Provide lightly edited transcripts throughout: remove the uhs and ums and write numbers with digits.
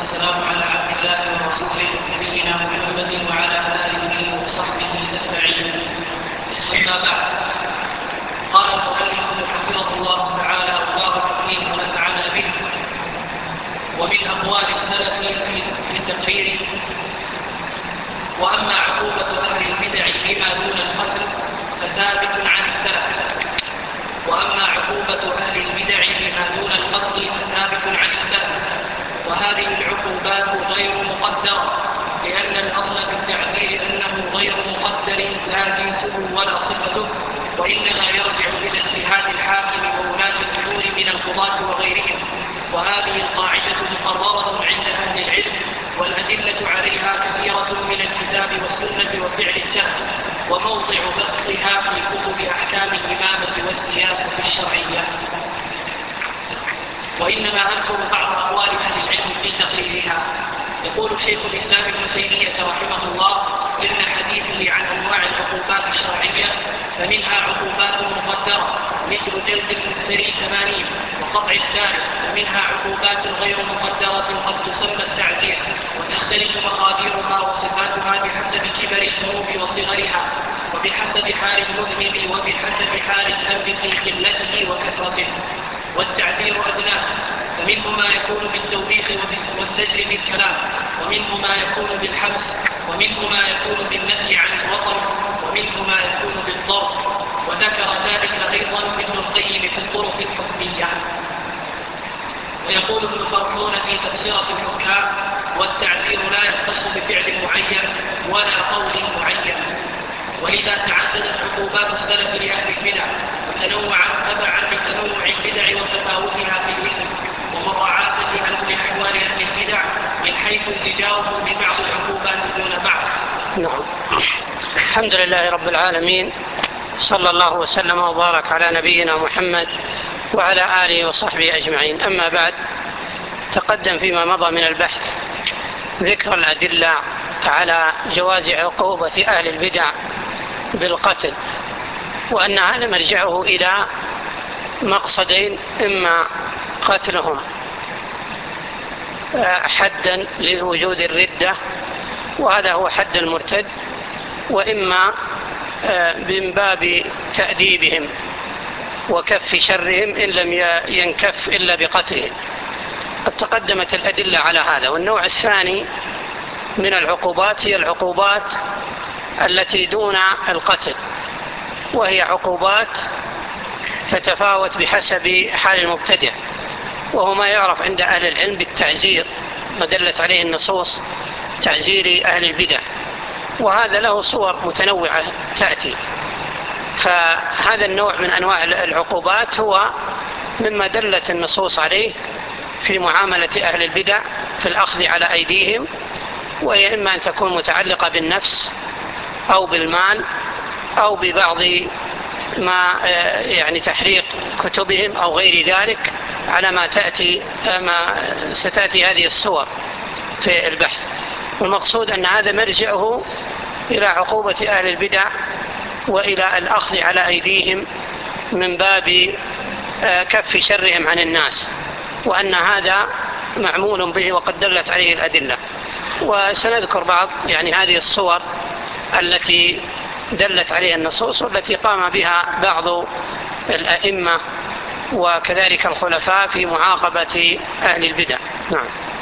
والسلام على عبد الله ورسوله نبينا محمد وعلى آله وصحبه أجمعين. أما بعد، قال المؤلف حفظه الله تعالى وبارك فيه ونفعنا به: ومن أقوال السلف في التقرير: وأما عقوبة أهل البدع بما دون القتل فثابت عن السلف، وأما عقوبة أهل البدع بما دون القتل فثابت عن السلف. وهذه العقوبات غير مقدرة، لأن الأصل في التعزير أنه غير مقدر لا جنسه ولا صفته، وإنما يرجع إلى اجتهاد الحاكم وولاة الأمور من القضاة وغيرهم. وهذه القاعدة مقررة عند أهل العلم، والأدلة عليها كثيرة من الكتاب والسنة وفعل السلف، وموضع بحثها في كتب أحكام الإمامة والسياسة الشرعية. وإنما أذكر بعض أقوال أهل العلم في تقريرها. يقول شيخ الإسلام ابن تيمية رحمه الله: إن حديثه عن أنواع العقوبات الشرعية فمنها عقوبات مقدرة مثل جلد المفتري 80 وقطع السارق، ومنها عقوبات غير مقدرة قد تسمى التعزير، وتختلف مقاديرها وصفاتها بحسب كبر الذنوب وصغرها، وبحسب حال المذنب، وبحسب حال الذنب في قلته وكثرته. والتعزير أجناس، فمنه ما يكون بالتوبيخ والزجر بالكلام، ومنه ما يكون بالحبس، ومنه ما يكون بالنهي عن الوطن، ومنه ما يكون بالضرب. وذكر ذلك أيضا ابن القيم في الطرق الحكمية. ويقول ابن فرحون في تفسيرة الحكام: والتعزير لا يختص بفعل معين ولا قول معين. ولذا تعددت عقوبات السلف لأهل البدع، وتنوعت تبعا لتنوع البدع وتفاوتها في الإثم، ومراعاة لأحوال أهل البدع من حيث التجاوب ببعض العقوبات دون بعض. نعم. الحمد لله رب العالمين، صلى الله وسلم وبارك على نبينا محمد وعلى آله وصحبه أجمعين. أما بعد، تقدم فيما مضى من البحث ذكر الأدلة على جواز عقوبة أهل البدع بالقتل، وأن هذا مرجعه إلى مقصدين: إما قتلهم حدا لوجود الردة، وهذا هو حد المرتد، وإما من باب تأديبهم وكف شرهم إن لم ينكف إلا بقتلهم. قد تقدمت الأدلة على هذا. والنوع الثاني من العقوبات هي العقوبات التي دون القتل، وهي عقوبات تتفاوت بحسب حال المبتدع، وهو ما يعرف عند أهل العلم بالتعزير، ما دلت عليه النصوص: تعزير أهل البدع. وهذا له صور متنوعة تأتي. فهذا النوع من أنواع العقوبات هو مما دلت النصوص عليه في معاملة أهل البدع في الأخذ على أيديهم، وهي إما أن تكون متعلقة بالنفس أو بالمال أو ببعض ما تحريق كتبهم أو غير ذلك، على ما ستأتي هذه الصور في البحث. والمقصود أن هذا مرجعه إلى عقوبة أهل البدع وإلى الأخذ على أيديهم من باب كف شرهم عن الناس، وأن هذا معمول به وقد دلت عليه الأدلة. وسنذكر بعض هذه الصور التي دلت عليها النصوص والتي قام بها بعض الأئمة وكذلك الخلفاء في معاقبة أهل البدع. نعم.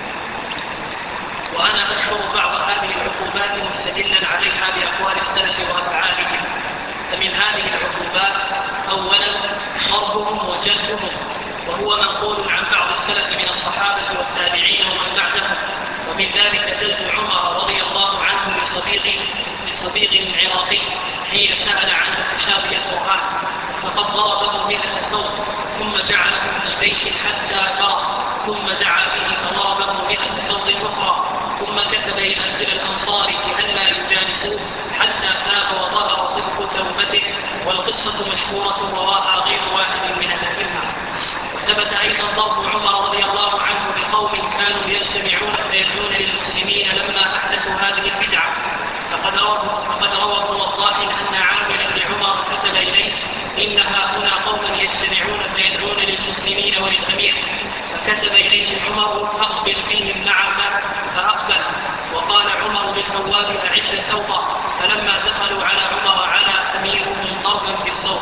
وأنا أذكر بعض هذه العقوبات مستدلا عليها بأقوال السلف وأفعالهم. فمن هذه العقوبات: أولا ضربهم وجلدهم، وهو منقول عن بعض السلف من الصحابة والتابعين ومن بعدهم. ومن ذلك جلد عمر رضي الله عنه لصبيغ عراقي حين سأل عن متشابه القرآن، فقد ضربه 100 صوت، ثم جعله في بيت حتى برأ، ثم دعا به فضربه 100 صوت أخرى، ثم كتب إلى الأنصار ألا يجالسوه حتى تاب وظهر صدق توبته. والقصة مشهورة رواها غير واحد من الأئمة. وثبت أيضا ضرب عمر رضي الله عنه لقوم كانوا يجتمعون فيدعون للمسلمين لما أحدثوا هذه البدعة. فقد روى ابن وضاح أن عاملا لعمر كتب إليه: إن هؤلاء قوم يجتمعون فيدعون للمسلمين وللأمير. فكتب إليه عمر: أقبل بهم معك الأبواب أعد سوطا، فلما دخلوا على عمر على أميرهم ضربا بالسوط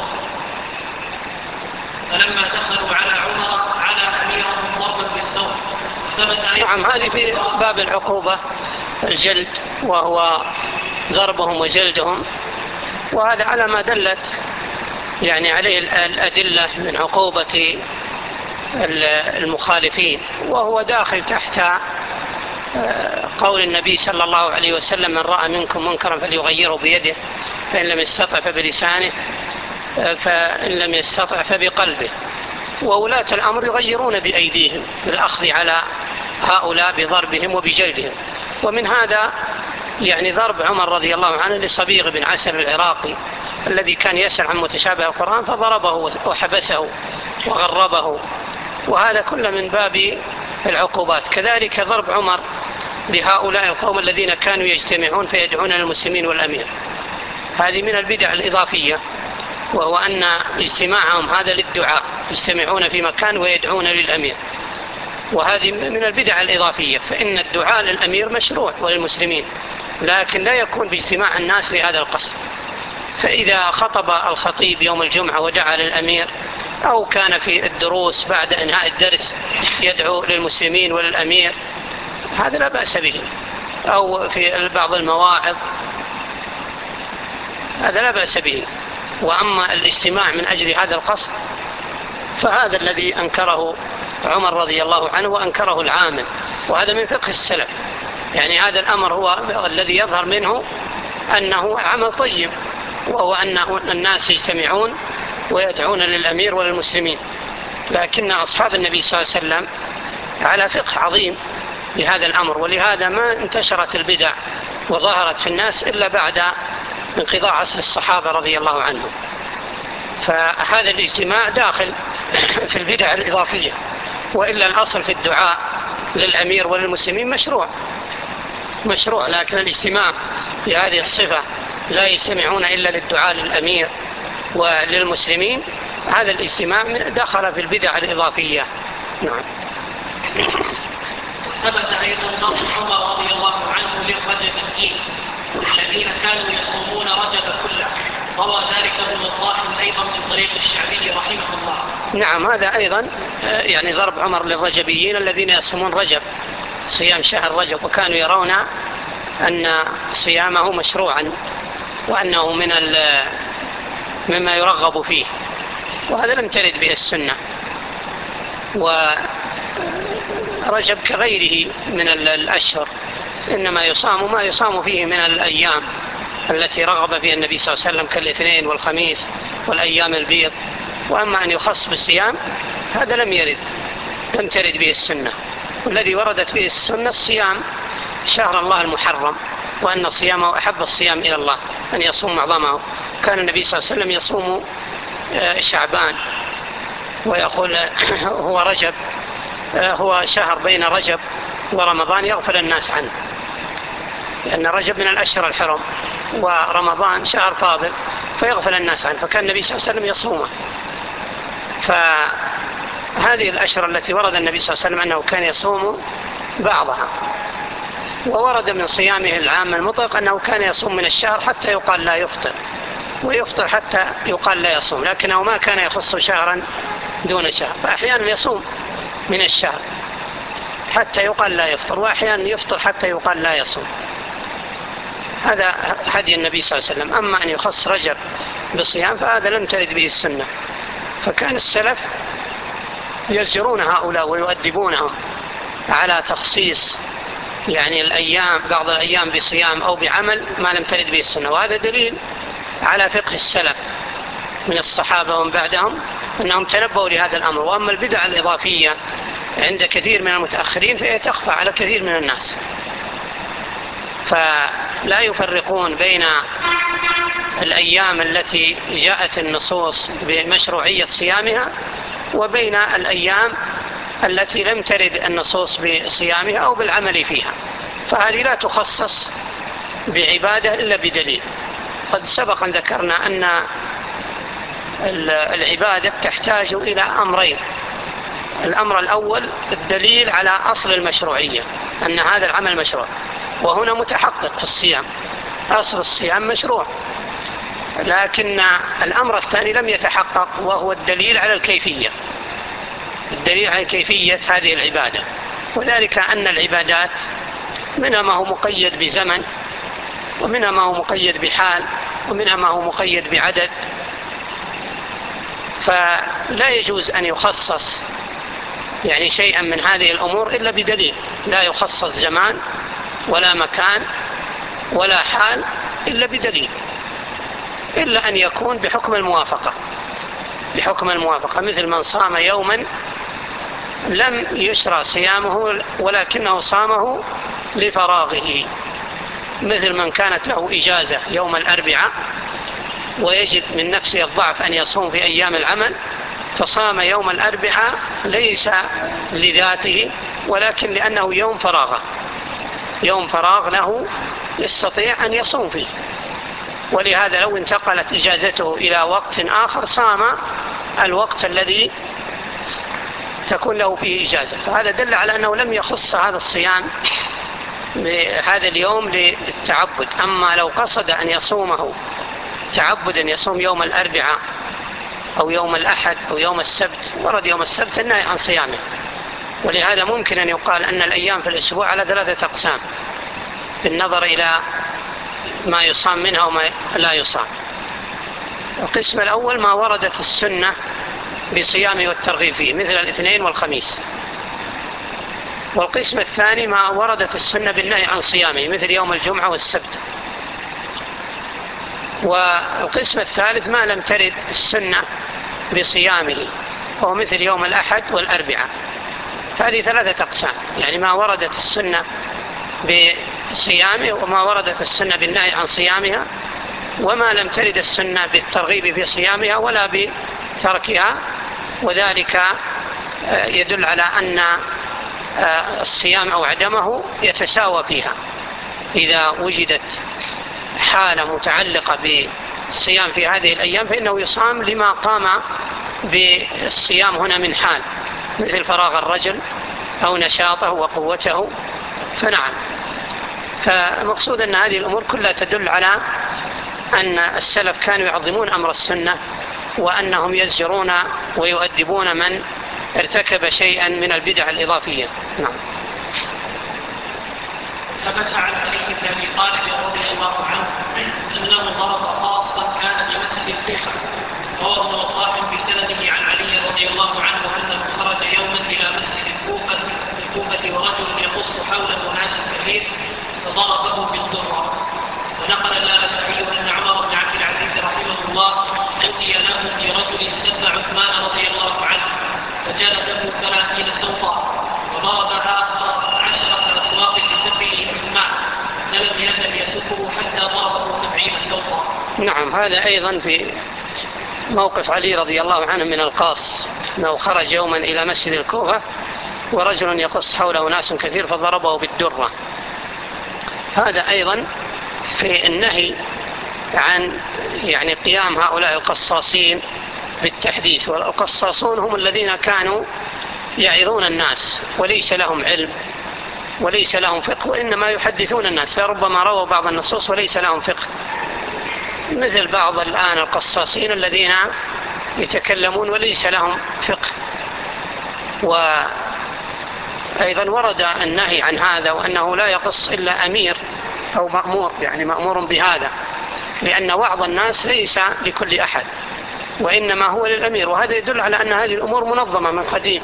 نعم. هذه في باب العقوبة الجلد، وهو ضربهم وجلدهم، وهذا على ما دلت يعني عليه الأدلة من عقوبة المخالفين، وهو داخل تحت قول النبي صلى الله عليه وسلم: من رأى منكم منكرا فليغيره بيده، فإن لم يستطع فبلسانه، فإن لم يستطع فبقلبه. وولاة الأمر يغيرون بأيديهم بالأخذ على هؤلاء بضربهم وبجلدهم. ومن هذا يعني ضرب عمر رضي الله عنه لصبيغ بن عسل العراقي الذي كان يسأل عن متشابه القرآن، فضربه وحبسه وغربه، وهذا كله من باب العقوبات. كذلك ضرب عمر لهؤلاء القوم الذين كانوا يجتمعون فيدعون للمسلمين والأمير، هذه من البدع الإضافية، وهو أن اجتماعهم هذا للدعاء، يجتمعون في مكان ويدعون للأمير، وهذه من البدع الإضافية. فإن الدعاء للأمير مشروع وللمسلمين، لكن لا يكون باجتماع الناس لهذا القصد. فإذا خطب الخطيب يوم الجمعة ودعا للأمير، أو كان في الدروس بعد إنهاء الدرس يدعو للمسلمين وللأمير، هذا لا بأس به، أو في بعض المواعظ، هذا لا بأس به. وأما الاجتماع من أجل هذا القصد فهذا الذي أنكره عمر رضي الله عنه وأنكره العامل، وهذا من فقه السلف. يعني هذا الأمر هو الذي يظهر منه أنه عمل طيب، وهو أن الناس يجتمعون ويدعون للأمير وللمسلمين، لكن أصحاب النبي صلى الله عليه وسلم على فقه عظيم لهذا الأمر، ولهذا ما انتشرت البدع وظهرت في الناس إلا بعد انقضاء عصر الصحابة رضي الله عنهم. فهذا الاجتماع داخل في البدع الإضافية، وإلا الأصل في الدعاء للأمير وللمسلمين مشروع، لكن الاجتماع بهذه الصفة لا يجتمعون إلا للدعاء للأمير وللمسلمين، هذا الاجتماع دخل في البدع الإضافية. نعم. ثبت أيضا ضرب عمر رضي الله عنه للرجبيين الذين كانوا يصومون رجب كله، روى ذلك ابن وضاح أيضا من طريق الشعبي رحمه الله. نعم، هذا أيضا يعني ضرب عمر للرجبيين الذين يصومون رجب، صيام شهر رجب، وكانوا يرون أن صيامه مشروعا وأنه مما يرغب فيه، وهذا لم ترد به السنة. ورجب كغيره من الأشهر إنما يصام ما يصام فيه من الأيام التي رغب فيها النبي صلى الله عليه وسلم كالاثنين والخميس والأيام البيض. وأما أن يخص بالصيام هذا لم ترد به السنة. والذي وردت به السنة الصيام شهر الله المحرم، وأن صيامه أحب الصيام إلى الله، أن يصوم معظمه. كان النبي صلى الله عليه وسلم يصوم شعبان، ويقول هو رجب هو شهر بين رجب ورمضان يغفل الناس عنه، لأن رجب من الأشهر الحرم ورمضان شهر فاضل فيغفل الناس عنه، فكان النبي صلى الله عليه وسلم يصومه. فهذه الأشهر التي ورد النبي صلى الله عليه وسلم أنه كان يصوم بعضها، وورد من صيامه العام المطلق أنه كان يصوم من الشهر حتى يقال لا يفطر، ويفطر حتى يقال لا يصوم، لكنه ما كان يخص شهرا دون شهر. فأحيانا يصوم من الشهر حتى يقال لا يفطر، وأحيانا يفطر حتى يقال لا يصوم. هذا هدي النبي صلى الله عليه وسلم. أما أن يخص رجب بالصيام فهذا لم ترد به السنة. فكان السلف يزجرون هؤلاء ويؤدبونهم على تخصيص يعني بعض الأيام بصيام أو بعمل ما لم ترد به السنة، وهذا دليل على فقه السلف من الصحابة ومن بعدهم أنهم تنبؤوا لهذا الأمر. وأما البدع الإضافية عند كثير من المتأخرين فهي تخفى على كثير من الناس، فلا يفرقون بين الأيام التي جاءت النصوص بمشروعية صيامها وبين الأيام التي لم ترد النصوص بصيامها أو بالعمل فيها، فهذه لا تخصص بعبادة إلا بدليل. قد سبق أن ذكرنا أن العبادة تحتاج إلى أمرين: الأمر الأول الدليل على أصل المشروعية، أن هذا العمل مشروع. وهنا متحقق في الصيام، أصل الصيام مشروع، لكن الأمر الثاني لم يتحقق، وهو الدليل على الكيفية، الدليل على كيفية هذه العبادة. وذلك أن العبادات منها ما هو مقيد بزمن، ومنها ما هو مقيد بحال، ومنها ما هو مقيد بعدد، فلا يجوز أن يخصص يعني شيئا من هذه الأمور إلا بدليل، لا يخصص زمان ولا مكان ولا حال إلا بدليل، إلا أن يكون بحكم الموافقة، بحكم الموافقة، مثل من صام يوما لم يشرع صيامه ولكنه صامه لفراغه، مثل من كانت له إجازة يوم الأربعاء ويجد من نفسه الضعف أن يصوم في أيام العمل، فصام يوم الأربعاء ليس لذاته ولكن لأنه يوم فراغه، يوم فراغ له يستطيع أن يصوم فيه، ولهذا لو انتقلت إجازته إلى وقت آخر صام الوقت الذي تكون له فيه إجازة. فهذا دل على أنه لم يخص هذا الصيام بهذا اليوم للتعبد. أما لو قصد أن يصومه تعبدا، يصوم يوم الأربعاء أو يوم الأحد أو يوم السبت، ورد يوم السبت النهي عن صيامه، ولهذا ممكن أن يقال أن الأيام في الأسبوع على 3 أقسام بالنظر إلى ما يصام منها وما لا يصام. القسم الأول ما وردت السنة بصيامه والترغيب فيه مثل الاثنين والخميس، والقسم الثاني ما وردت السنة بالنهي عن صيامه مثل يوم الجمعة والسبت، والقسم الثالث ما لم ترد السنة بصيامه وهو مثل يوم الأحد والأربعاء. هذه 3 أقسام، يعني ما وردت السنة بصيامه وما وردت السنة بالنهي عن صيامها، وما لم ترد السنة بالترغيب في صيامها ولا بتركها، وذلك يدل على أن الصيام أو عدمه يتساوى فيها. إذا وجدت حالة متعلقة بالصيام في هذه الأيام فإنه يصام لما قام بالصيام هنا من حال، مثل فراغ الرجل أو نشاطه وقوته، فنعم. فالمقصود أن هذه الأمور كلها تدل على أن السلف كانوا يعظمون أمر السنة، وأنهم يزجرون ويؤدبون من ارتكب شيئا من البدع الإضافية. نعم. ثبت عن علي بن أبي طالب رضي الله عنه أنه ضرب خاصا كان في مسجد الكوفة، رواه وضاح بسنده عن علي رضي الله عنه أنه خرج يوما إلى مسجد الكوفة ورجل يقص حوله ناس كثير فضربه بالضرة. ونقل الألباني أن عمر بن عبد العزيز رحمه الله أتي له برجل سب عثمان رضي الله عنه فجلده 30 سوطا وضربها 10 أسواق لسبه عثمان فلم يزل يسبه حتى ضربه 70 سوطا. نعم. هذا أيضا في موقف علي رضي الله عنه من القاص، أنه خرج يوما إلى مسجد الكوفة ورجل يقص حوله ناس كثير فضربه بالدرة. هذا أيضا في النهي عن يعني قيام هؤلاء القصاصين بالتحديث، والقصاصون هم الذين كانوا يعظون الناس وليس لهم علم وليس لهم فقه، وإنما يحدثون الناس، لربما رووا بعض النصوص وليس لهم فقه، مثل بعض الآن القصاصين الذين يتكلمون وليس لهم فقه. وأيضا ورد النهي عن هذا، وأنه لا يقص إلا أمير أو مأمور، يعني مأمور بهذا، لأن وعظ الناس ليس لكل أحد وإنما هو للأمير، وهذا يدل على أن هذه الأمور منظمة من قديم،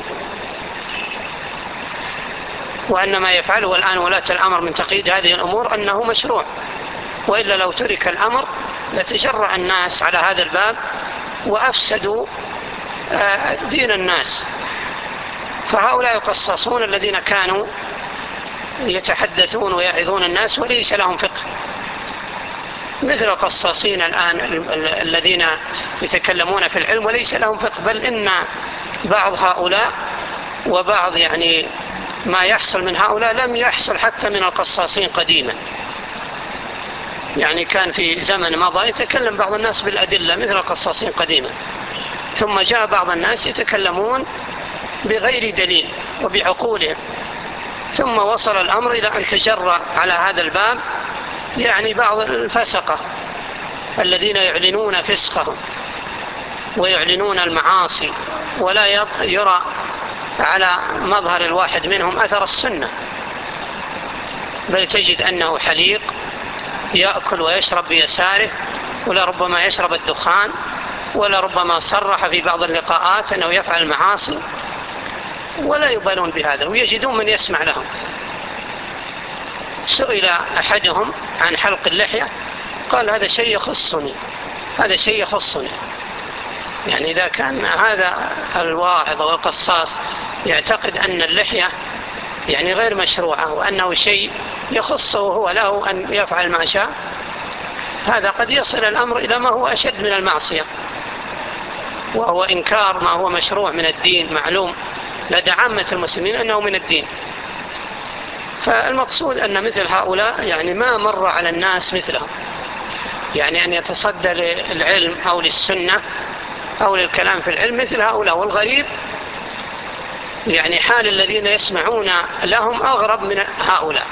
وأن ما يفعله الآن ولاة الأمر من تقييد هذه الأمور أنه مشروع، وإلا لو ترك الأمر لتجرأ الناس على هذا الباب وأفسدوا دين الناس. فهؤلاء القصاصون الذين كانوا يتحدثون ويعظون الناس وليس لهم فقه، مثل القصاصين الآن الذين يتكلمون في العلم وليس لهم فقه، بل إن بعض هؤلاء وبعض يعني ما يحصل من هؤلاء لم يحصل حتى من القصاصين قديما. يعني كان في زمن مضى يتكلم بعض الناس بالأدلة مثل القصاصين قديما، ثم جاء بعض الناس يتكلمون بغير دليل وبعقولهم، ثم وصل الأمر إلى أن تجرأ على هذا الباب يعني بعض الفسقة الذين يعلنون فسقهم ويعلنون المعاصي، ولا يرى على مظهر الواحد منهم أثر السنة، بل تجد أنه حليق يأكل ويشرب بيساره، ولربما يشرب الدخان، ولربما صرح في بعض اللقاءات أنه يفعل المعاصي ولا يبالون بهذا، ويجدون من يسمع لهم. سئل أحدهم عن حلق اللحية قال هذا شيء يخصني، هذا شيء يخصني. يعني إذا كان هذا الواعظ والقصاص يعتقد أن اللحية يعني غير مشروعة وأنه شيء يخصه هو له أن يفعل ما شاء، هذا قد يصل الأمر إلى ما هو أشد من المعصية، وهو إنكار ما هو مشروع من الدين معلوم لدى عامة المسلمين أنه من الدين. فالمقصود أن مثل هؤلاء يعني ما مر على الناس مثلهم، يعني أن يتصدى للعلم أو للسنة أو للكلام في العلم مثل هؤلاء. والغريب يعني حال الذين يسمعون لهم أغرب من هؤلاء،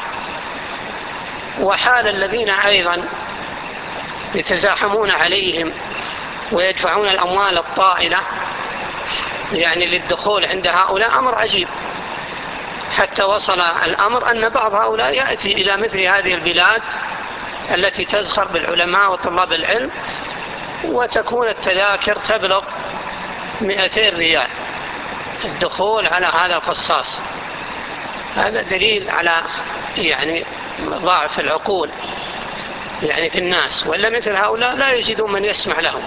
وحال الذين أيضا يتزاحمون عليهم ويدفعون الأموال الطائلة يعني للدخول عند هؤلاء أمر عجيب، حتى وصل الأمر أن بعض هؤلاء يأتي إلى مثل هذه البلاد التي تزخر بالعلماء وطلاب العلم، وتكون التذاكر تبلغ 200 ريال الدخول على هذا القصاص. هذا دليل على يعني ضعف العقول يعني في الناس، ولا مثل هؤلاء لا يجدون من يسمع لهم.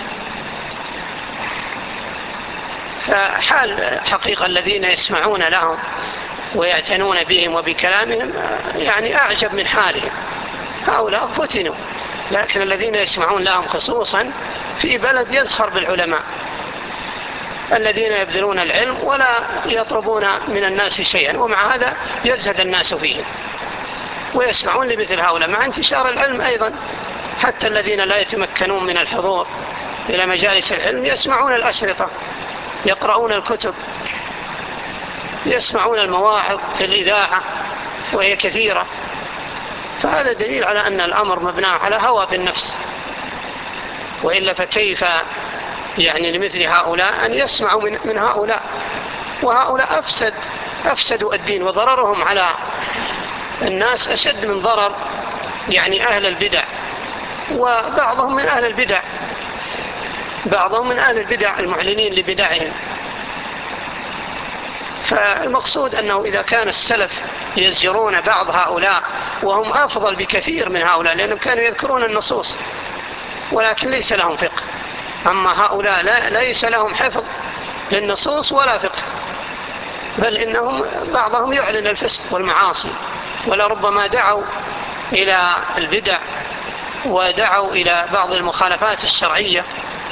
فحال حقيقة الذين يسمعون لهم ويعتنون بهم وبكلامهم يعني أعجب من حالهم. هؤلاء فتنوا، لكن الذين يسمعون لهم خصوصا في بلد يزخر بالعلماء الذين يبذلون العلم ولا يطلبون من الناس شيئا، ومع هذا يزهد الناس فيهم ويسمعون لمثل هؤلاء، مع انتشار العلم أيضا. حتى الذين لا يتمكنون من الحضور إلى مجالس العلم يسمعون الأشرطة، يقرؤون الكتب، يسمعون المواعظ في الإذاعة وهي كثيرة. فهذا دليل على أن الأمر مبنى على هوى بالنفس، وإلا فكيف يعني لمثل هؤلاء أن يسمعوا من هؤلاء؟ وهؤلاء أفسدوا الدين، وضررهم على الناس أشد من ضرر يعني أهل البدع، وبعضهم من أهل البدع، بعضهم من أهل البدع المعلنين لبدعهم. فالمقصود أنه إذا كان السلف يزجرون بعض هؤلاء وهم أفضل بكثير من هؤلاء، لأنهم كانوا يذكرون النصوص ولكن ليس لهم فقه، أما هؤلاء ليس لهم حفظ للنصوص ولا فقه، بل إنهم بعضهم يعلن الفسق والمعاصي، ولربما دعوا إلى البدع ودعوا إلى بعض المخالفات الشرعية.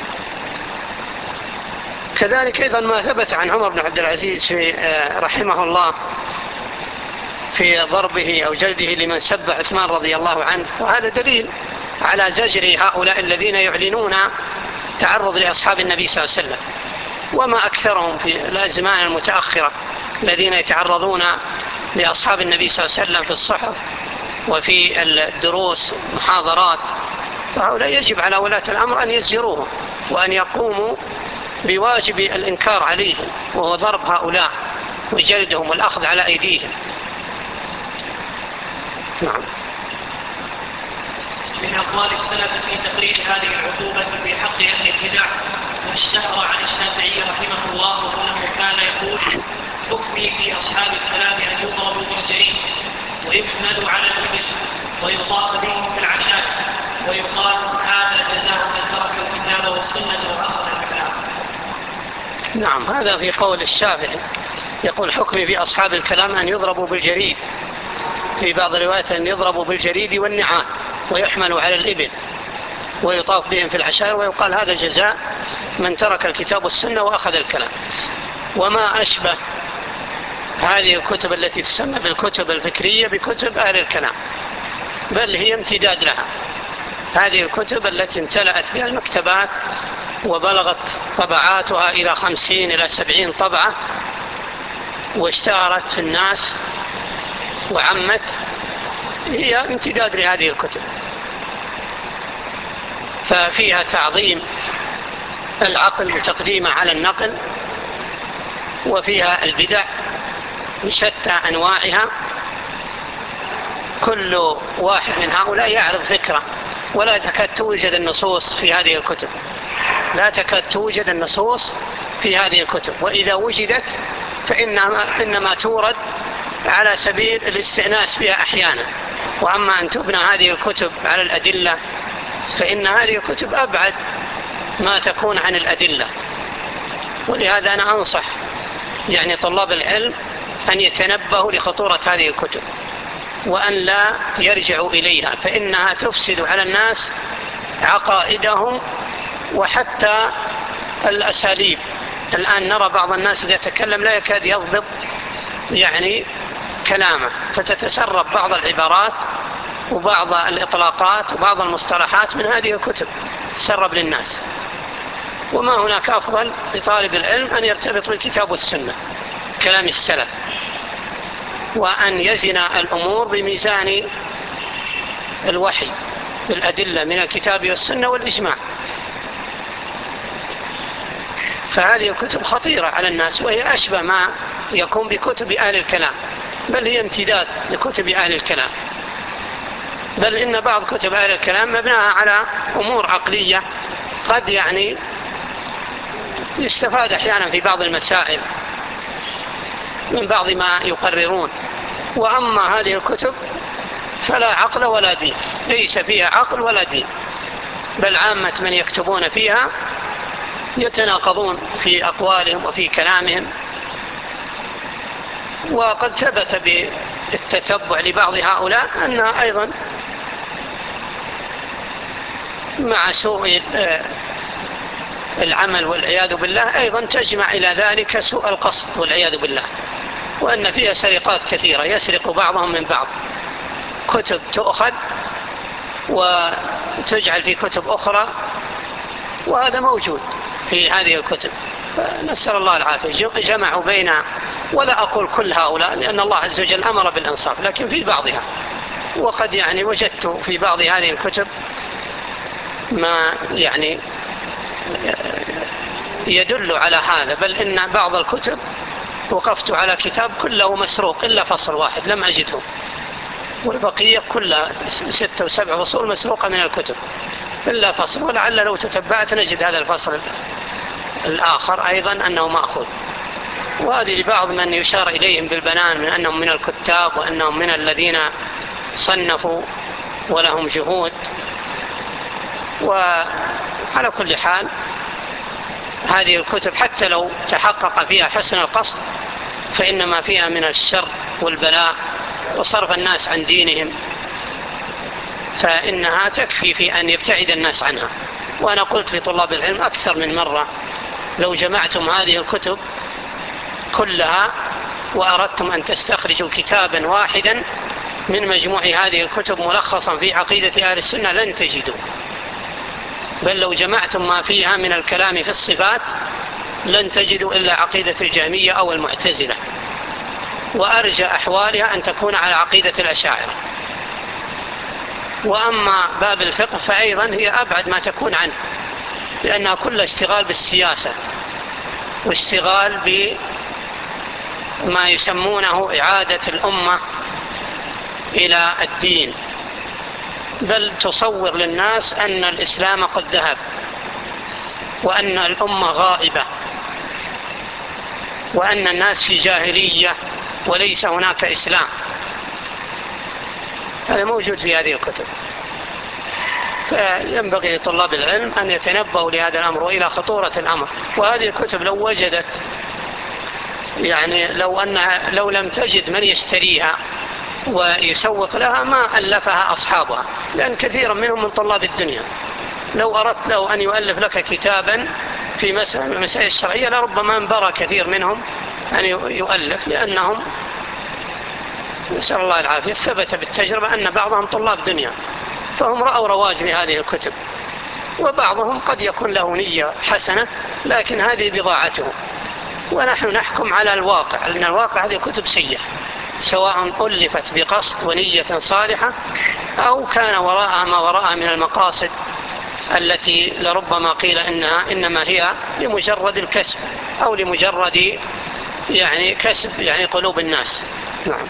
كذلك أيضا ما ثبت عن عمر بن عبد العزيز في رحمه الله في ضربه أو جلده لمن سب عثمان رضي الله عنه، وهذا دليل على زجر هؤلاء الذين يعلنون تعرض لأصحاب النبي صلى الله عليه وسلم. وما أكثرهم في الأزمان المتأخرة الذين يتعرضون لأصحاب النبي صلى الله عليه وسلم في الصحف وفي الدروس محاضرات، فهؤلاء يجب على ولاة الأمر أن يزجروهم وأن يقوموا بواجب الإنكار عليهم، وهو ضرب هؤلاء وجلدهم والأخذ على أيديهم. نعم. من أقوال السلف في تقرير هذه العقوبة في حق أهل البدع واشتهر عن الشافعي رحمه الله أنه كان يقول: حكمي في أصحاب الكلام أن يضربوا بالجريد ويحملوا على الإبل ويطاف بهم في العشاء ويقال هذا جزاء من ترك الكتاب والسنة وأخذ الكلام. نعم، هذا في قول الشافعي، يقول حكمي في أصحاب الكلام أن يضربوا بالجريد، في بعض الروايات أن يضربوا بالجريد والنعال ويحملوا على الإبل ويطاف بهم في العشائر ويقال هذا جزاء من ترك الكتاب والسنة وأخذ الكلام. وما أشبه هذه الكتب التي تسمى بالكتب الفكرية بكتب أهل الكلام، بل هي امتداد لها. هذه الكتب التي امتلأت بها المكتبات وبلغت طبعاتها إلى 50 إلى 70 طبعة واشتهرت في الناس، وعمت هي امتداد لهذه الكتب، ففيها تعظيم العقل وتقديمه على النقل، وفيها البدع بشتى أنواعها. كل واحد من هؤلاء يعرض فكرة، ولا تكاد توجد النصوص في هذه الكتب، لا تكاد توجد النصوص في هذه الكتب، وإذا وجدت فإنما تورد على سبيل الاستئناس بها أحيانا. وأما أن تبنى هذه الكتب على الأدلة فإن هذه الكتب أبعد ما تكون عن الأدلة. ولهذا أنا أنصح طلاب العلم أن يتنبهوا لخطورة هذه الكتب وأن لا يرجعوا إليها، فإنها تفسد على الناس عقائدهم وحتى الأساليب. الآن نرى بعض الناس إذا تكلم لا يكاد يضبط كلامه، فتتسرب بعض العبارات وبعض الإطلاقات وبعض المصطلحات من هذه الكتب تسرب للناس. وما هناك أفضل لطالب العلم أن يرتبط بالكتاب والسنة كلام السلف، وأن يزن الأمور بميزان الوحي بالأدلة من الكتاب والسنة والإجماع. فهذه الكتب خطيرة على الناس، وهي أشبه ما يكون بكتب أهل الكلام، بل هي امتداد لكتب أهل الكلام. بل إن بعض كتب أهل الكلام مبناها على أمور عقلية قد يستفاد أحيانا في بعض المسائل من بعض ما يقررون. وأما هذه الكتب فلا عقل ولا دين، ليس فيها عقل ولا دين، بل عامة من يكتبون فيها يتناقضون في أقوالهم وفي كلامهم. وقد ثبت بالتتبع لبعض هؤلاء أنها أيضا مع سوء العمل والعياذ بالله أيضا تجمع إلى ذلك سوء القصد والعياذ بالله، وأن فيها سرقات كثيرة، يسرق بعضهم من بعض، كتب تؤخذ وتجعل في كتب أخرى، وهذا موجود في هذه الكتب. فنسأل الله العافية. جمعوا بين، ولا أقول كل هؤلاء لأن الله عز وجل أمر بالإنصاف، لكن في بعضها. وقد وجدت في بعض هذه الكتب ما يدل على هذا، بل إن بعض الكتب وقفت على كتاب كله مسروق إلا فصل واحد لم أجده، والبقية كلها 6 و7 فصول مسروقة من الكتب إلا فصل، ولعل لو تتبعت نجد هذا الفصل الآخر أيضا أنه مأخوذ. وهذه لبعض من يشار إليهم بالبنان من أنهم من الكتاب وأنهم من الذين صنفوا ولهم جهود. وعلى كل حال هذه الكتب حتى لو تحقق فيها حسن القصد فإنما فيها من الشر والبلاء وصرف الناس عن دينهم، فإنها تكفي في أن يبتعد الناس عنها. وأنا قلت لطلاب العلم أكثر من مرة لو جمعتم هذه الكتب كلها وأردتم أن تستخرجوا كتابا واحدا من مجموع هذه الكتب ملخصا في عقيدة أهل السنة لن تجدوا، بل لو جمعتم ما فيها من الكلام في الصفات لن تجدوا إلا عقيدة الجهمية أو المعتزلة، وأرجى أحوالها أن تكون على عقيدة الأشاعرة. وأما باب الفقه فأيضا هي أبعد ما تكون عنه، لأنها كل اشتغال بالسياسة واشتغال بما يسمونه إعادة الأمة إلى الدين، بل تصور للناس أن الإسلام قد ذهب وأن الأمة غائبة وأن الناس في جاهلية وليس هناك إسلام. هذا موجود في هذه الكتب. فينبغي لطلاب العلم أن يتنبهوا لهذا الأمر وإلى خطورة الأمر. وهذه الكتب لو وجدت لو لم تجد من يشتريها ويسوق لها ما ألفها أصحابها، لأن كثيرا منهم من طلاب الدنيا. لو أردت له أن يؤلف لك كتابا في مسائل الشرعية لربما انبرى كثير منهم أن يؤلف، لأنهم نسأل الله العافية ثبت بالتجربة أن بعضهم طلاب دنيا، فهم رأوا رواج لهذه الكتب. وبعضهم قد يكون له نية حسنة لكن هذه بضاعته، ونحن نحكم على الواقع، لأن الواقع هذه كتب سيئة سواء ألفت بقصد ونية صالحة أو كان وراءها ما وراءها من المقاصد التي لربما قيل إنما هي لمجرد الكسب أو لمجرد كسب قلوب الناس. نعم.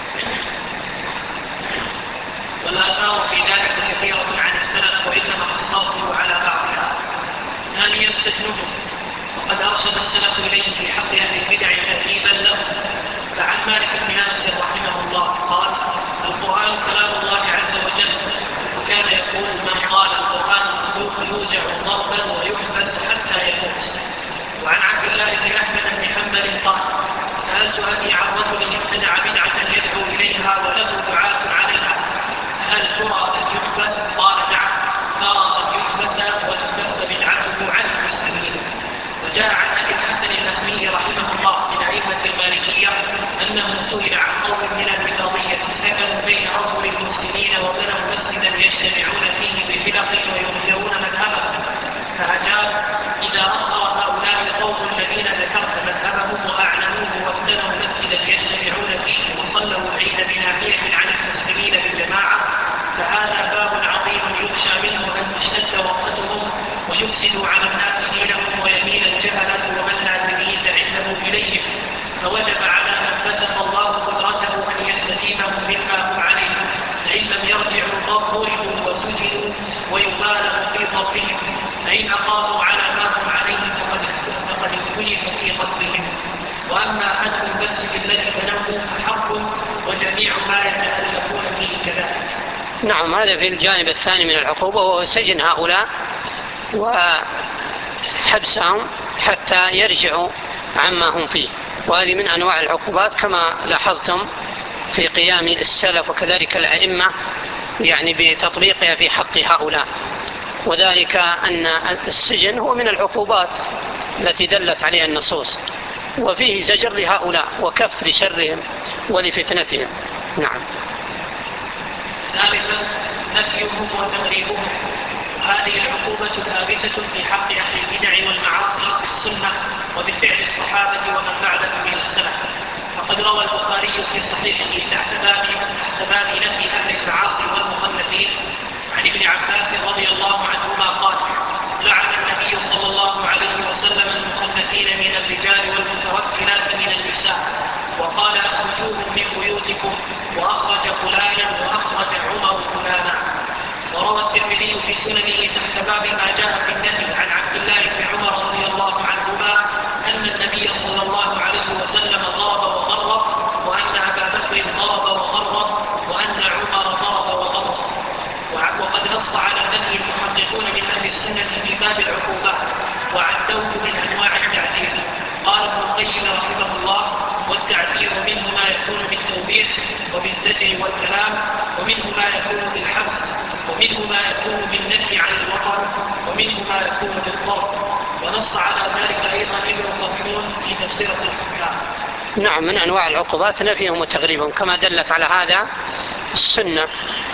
والآثار في ذلك كثيرة عن السلف وإنما اختصاره على بعضها. ثانيا سجنهم، وقد أرشد السلف إليه في حق أهل البدع تهذيبا له. فعن مالك بن أنس رحمه الله قال: القرآن كلام الله عز وجل، وكان يقول: من قال القرآن مخلوق يوجع ضربا ويحبس حتى يموت. وعن عبد الله بن أحمد بن حنبل قال: سألت أبي عن رجل ابتدع بدعة يدعو إليها وله دعاة عليها، هل ترى أن يحبس؟ قال: نعم، ترى أن يحبس وتكف بدعته عن المسلمين. وجاء عن أبي الحسن الأشعري رحمه الله من أئمة المالكية أنه سئل عن قوم من الرافضية سكنوا بين أظهر المسلمين وبنوا مسجدا يجتمعون فيه بفرق ويرجعون مذهبهم، فأجاب: إذا أظهر هؤلاء القوم الذين ذكرت مذهبهم وأعلنوه وابتنوا مسجدا يجتمعون فيه وصلوا العيد بناحية عن المسلمين بالجماعة، فهذا باب عظيم يخشى منه أن تشتد وقتهم ويفسدوا على الناس دينهم ويميل الجهلة ومن لا تمييز عنده إليهم، فوجب على من بسط الله قدرته أن يستجيبهم مما هم عليه، فإن لم يرجعوا ضربوا وسجنوا ويبالغ في ضربهم، فإن أقاموا على ما هم عليه فقد اختلفوا في قتلهم. وأما حد المسجد الذي بنوه فحق، وجميع ما يتألفون فيه كذلك. نعم، هذا في الجانب الثاني من العقوبة، وهو سجن هؤلاء وحبسهم حتى يرجعوا عما هم فيه. وهذه من أنواع العقوبات كما لاحظتم في قيام السلف وكذلك الأئمة بتطبيقها في حق هؤلاء. وذلك أن السجن هو من العقوبات التي دلت عليها النصوص، وفيه زجر لهؤلاء وكف لشرهم ولفتنتهم. نعم. ثالثا نفيهم وتغريبهم، وهذه العقوبة ثابتة في حق أهل البدع والمعاصي بالسنة وبفعل الصحابة ومن بعدهم من السلف. فقد روى البخاري في صحيحه تحت باب نفي أهل المعاصي والمخلفين عن ابن عباس رضي الله عنهما قال: لعن النبي صلى الله عليه وسلم المخلفين من الرجال والمتوكلات من النساء، وقال: أخرجوهم من بيوتكم، وأخرج فلانا وأخرج عمر فلانا. وروى الترمذي في سننه تحت باب ما جاء في النفي عن عبد الله بن عمر رضي الله عنهما أن النبي صلى الله عليه وسلم ضرب وضرب، وأن أبا بكر ضرب وضرب، وأن عمر ضرب وضرب. وقد نص على النفي المحققون من أهل السنة في باب العقوبات وعدوه من أنواع التعزير. قال ابن القيم رحمه الله: والتعزير منه ما يكون بالتوبيخ وبالزجر والكلام، ومنه ما يكون بالحبس، ومنه ما يكون بالنفي عن الوطن، ومنه ما يكون بالضرب. ونص على ذلك أيضا ابن خلدون في تفسيرة الحكام. نعم، من أنواع العقوبات نفيهم وتغريبهم كما دلت على هذا السنة،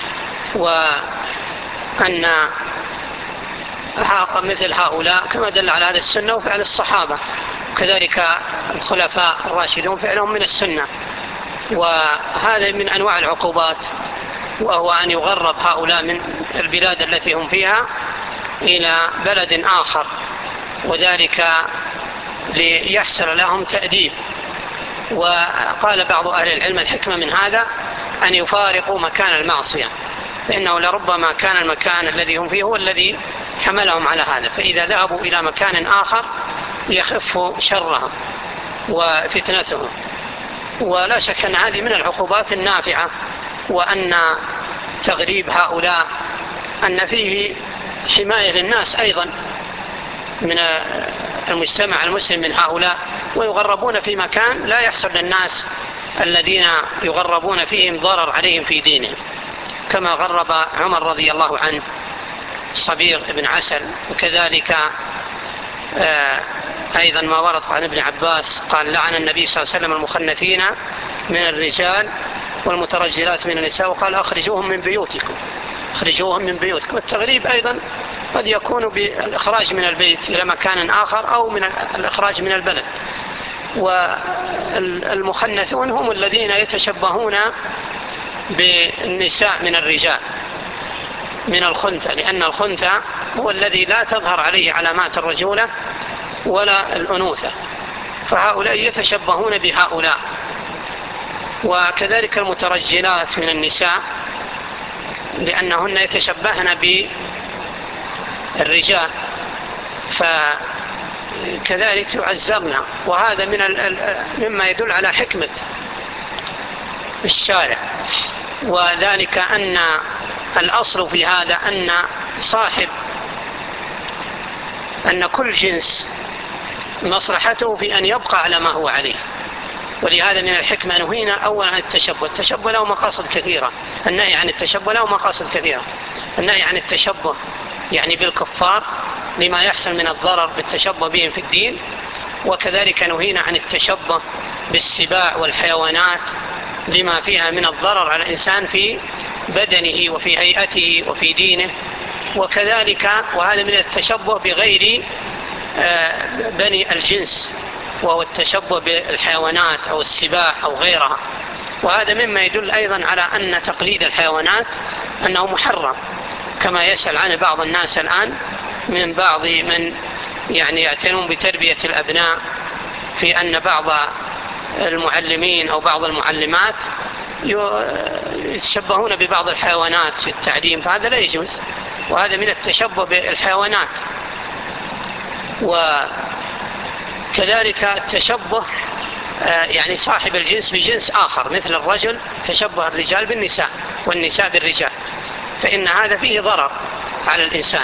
وأن مثل هؤلاء كما دل على هذا السنة وفعل الصحابة، كذلك الخلفاء الراشدون فعلهم من السنة. وهذا من أنواع العقوبات، وهو أن يغرب هؤلاء من البلاد التي هم فيها إلى بلد آخر، وذلك ليحصل لهم تأديب. وقال بعض أهل العلم الحكمة من هذا أن يفارقوا مكان المعصية، فإنه لربما كان المكان الذي هم فيه هو الذي حملهم على هذا، فإذا ذهبوا إلى مكان آخر يخف شرهم وفتنتهم. ولا شك أن هذه من العقوبات النافعة، وأن تغريب هؤلاء أن فيه حماية للناس أيضا من المجتمع المسلم من هؤلاء، ويغربون في مكان لا يحصل للناس الذين يغربون فيهم ضرر عليهم في دينهم، كما غرب عمر رضي الله عنه صبيغ بن عسل. وكذلك أيضا ما ورد عن ابن عباس قال: لعن النبي صلى الله عليه وسلم المخنثين من الرجال والمترجلات من النساء، وقال: أخرجوهم من بيوتكم، أخرجوهم من بيوتكم. التغريب أيضا قد يكون بالإخراج من البيت إلى مكان آخر، أو من الإخراج من البلد. والمخنثون هم الذين يتشبهون بالنساء من الرجال من الخنثى، لأن الخنثى هو الذي لا تظهر عليه علامات الرجولة ولا الأنوثة، فهؤلاء يتشبهون بهؤلاء. وكذلك المترجلات من النساء لأنهن يتشبهن بالرجال فكذلك يعزرن. وهذا مما يدل على حكمة الشارع، وذلك أن الأصل في هذا أن كل جنس مصلحته في أن يبقى على ما هو عليه. ولهذا من الحكمة نهينا أولا عن التشبه. التشبه له مقاصد كثيرة، النهي عن التشبه له مقاصد كثيرة. النهي عن التشبه يعني بالكفار لما يحصل من الضرر بالتشبه بهم في الدين، وكذلك نهينا عن التشبه بالسباع والحيوانات لما فيها من الضرر على الإنسان في بدنه وفي هيئته وفي دينه. وكذلك وهذا من التشبه بغير بني الجنس، وهو التشبه بالحيوانات أو السباع أو غيرها. وهذا مما يدل أيضا على أن تقليد الحيوانات أنه محرم، كما يسأل عنه بعض الناس الآن من بعض من يعتنون بتربية الأبناء، في أن بعض المعلمين أو بعض المعلمات يتشبهون ببعض الحيوانات في التعليم، فهذا لا يجوز، وهذا من التشبه بالحيوانات. وكذلك التشبه صاحب الجنس بجنس آخر، مثل الرجل تشبه الرجال بالنساء والنساء بالرجال، فإن هذا فيه ضرر على الإنسان.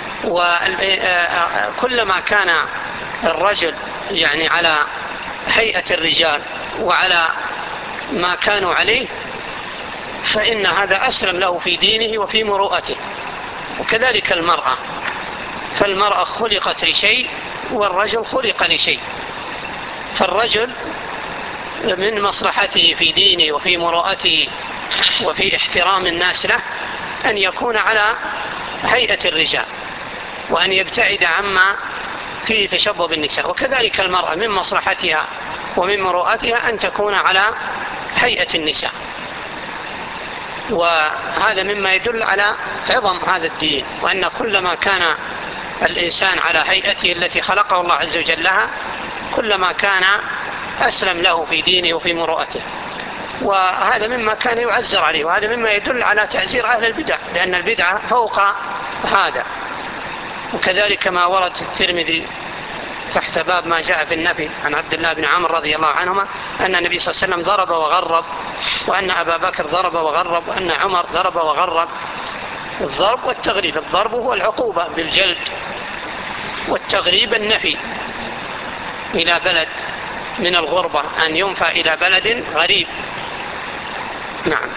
وكلما كان الرجل على هيئة الرجال وعلى ما كانوا عليه فإن هذا أسلم له في دينه وفي مروءته. وكذلك المرأة، فالمرأة خلقت لشيء والرجل خلق لشيء، فالرجل من مصلحته في دينه وفي مروءته وفي احترام الناس له أن يكون على هيئة الرجال وأن يبتعد عما فيه تشبه بالنساء. وكذلك المرأة من مصلحتها ومن مروءتها أن تكون على هيئة النساء. وهذا مما يدل على عظم هذا الدين، وأن كلما كان الإنسان على هيئته التي خلقه الله عز وجل لها كلما كان أسلم له في دينه وفي مروءته. وهذا مما كان يعزر عليه، وهذا مما يدل على تعزير أهل البدع، لأن البدعة فوق هذا. وكذلك ما ورد في الترمذي تحت باب ما جاء في النفي عن عبد الله بن عمرو رضي الله عنهما أن النبي صلى الله عليه وسلم ضرب وغرب، وأن أبا بكر ضرب وغرب، وأن عمر ضرب وغرب. الضرب والتغريب، الضرب هو العقوبة بالجلد، والتغريب النفي إلى بلد من الغربة، أن ينفى إلى بلد غريب. نعم.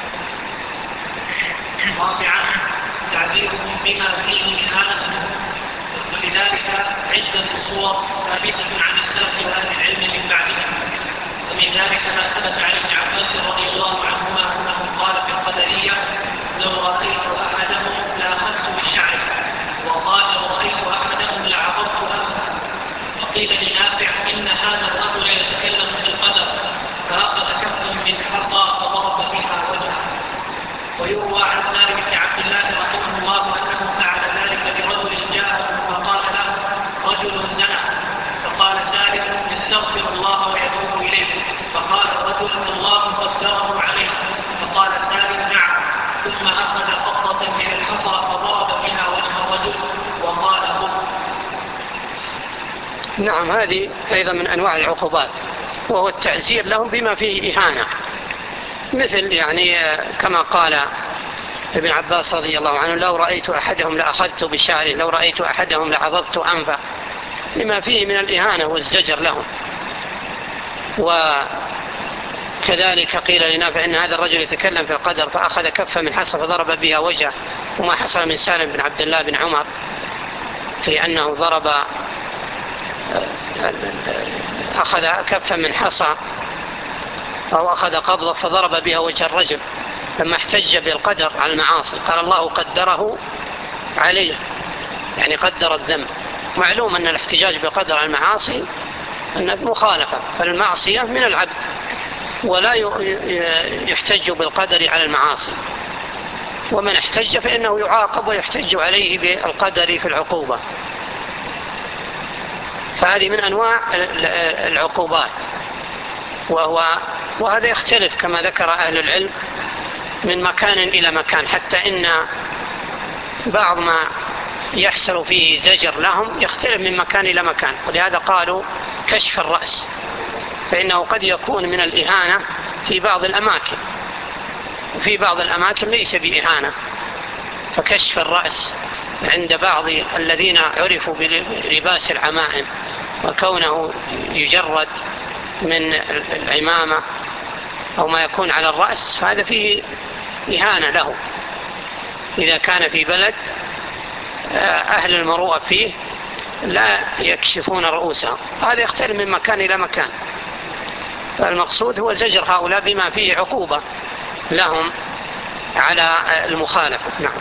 رابعا تعزيرهم بما فيه إهانة، ولذلك عدة صور ثابتة عن السلف وأهل العلم من بعدهم. ومن ذلك ما ثبت عن ابن عباس رضي الله عنهما أنه قال في القدرية: لو رأيت أحدهم لأخذت بشعره، وقال: لو رأيت أحدهم لعضبت أنفه. وقيل لنافع: إن هذا الرجل يتكلم في القدر، فأخذ كفا من حصى فضرب بها وجهه. ويروى عن سالم بن عبد الله رحمه الله أنه فعل ذلك برجل جاءه فقال له: رجل زنى، فقال سالم: يستغفر الله ويتوب إليه. فقال الرجل: الله قدره عليه. فقال سالم: نعم. ثم أخذ قبضة من الحصى فضرب بها وجه الرجل وقال: خذ. نعم، هذه أيضا من أنواع العقوبات، وهو التعزير لهم بما فيه إهانة، مثل كما قال ابن عباس رضي الله عنه: لو رأيت أحدهم لأخذت بشعره، لو رأيت أحدهم لعضبت أنفه، لما فيه من الإهانة والزجر لهم. وكذلك قيل لنافع: إن هذا الرجل يتكلم في القدر، فأخذ كفة من حصى فضرب بها وجهه. وما حصل من سالم بن عبد الله بن عمر في أنه أخذ كفة من حصى أو أخذ قبضة فضرب بها وجه الرجل لما احتج بالقدر على المعاصي، قال: الله قدره عليه، قدر الذنب. معلوم أن الاحتجاج بالقدر على المعاصي أن مخالفة، فالمعصية من العبد ولا يحتج بالقدر على المعاصي، ومن احتج فإنه يعاقب ويحتج عليه بالقدر في العقوبة. فهذه من أنواع العقوبات، وهذا يختلف كما ذكر أهل العلم من مكان إلى مكان، حتى إن بعض ما يحصل فيه زجر لهم يختلف من مكان إلى مكان. ولهذا قالوا كشف الرأس، فإنه قد يكون من الإهانة في بعض الأماكن، وفي بعض الأماكن ليس بإهانة. فكشف الرأس عند بعض الذين عرفوا بلباس العمائم وكونه يجرد من العمامة أو ما يكون على الرأس، فهذا فيه إهانة له. إذا كان في بلد أهل المروءة فيه لا يكشفون رؤوسهم، هذا يختلف من مكان إلى مكان. فالمقصود هو زجر هؤلاء بما فيه عقوبة لهم على المخالفة. نعم.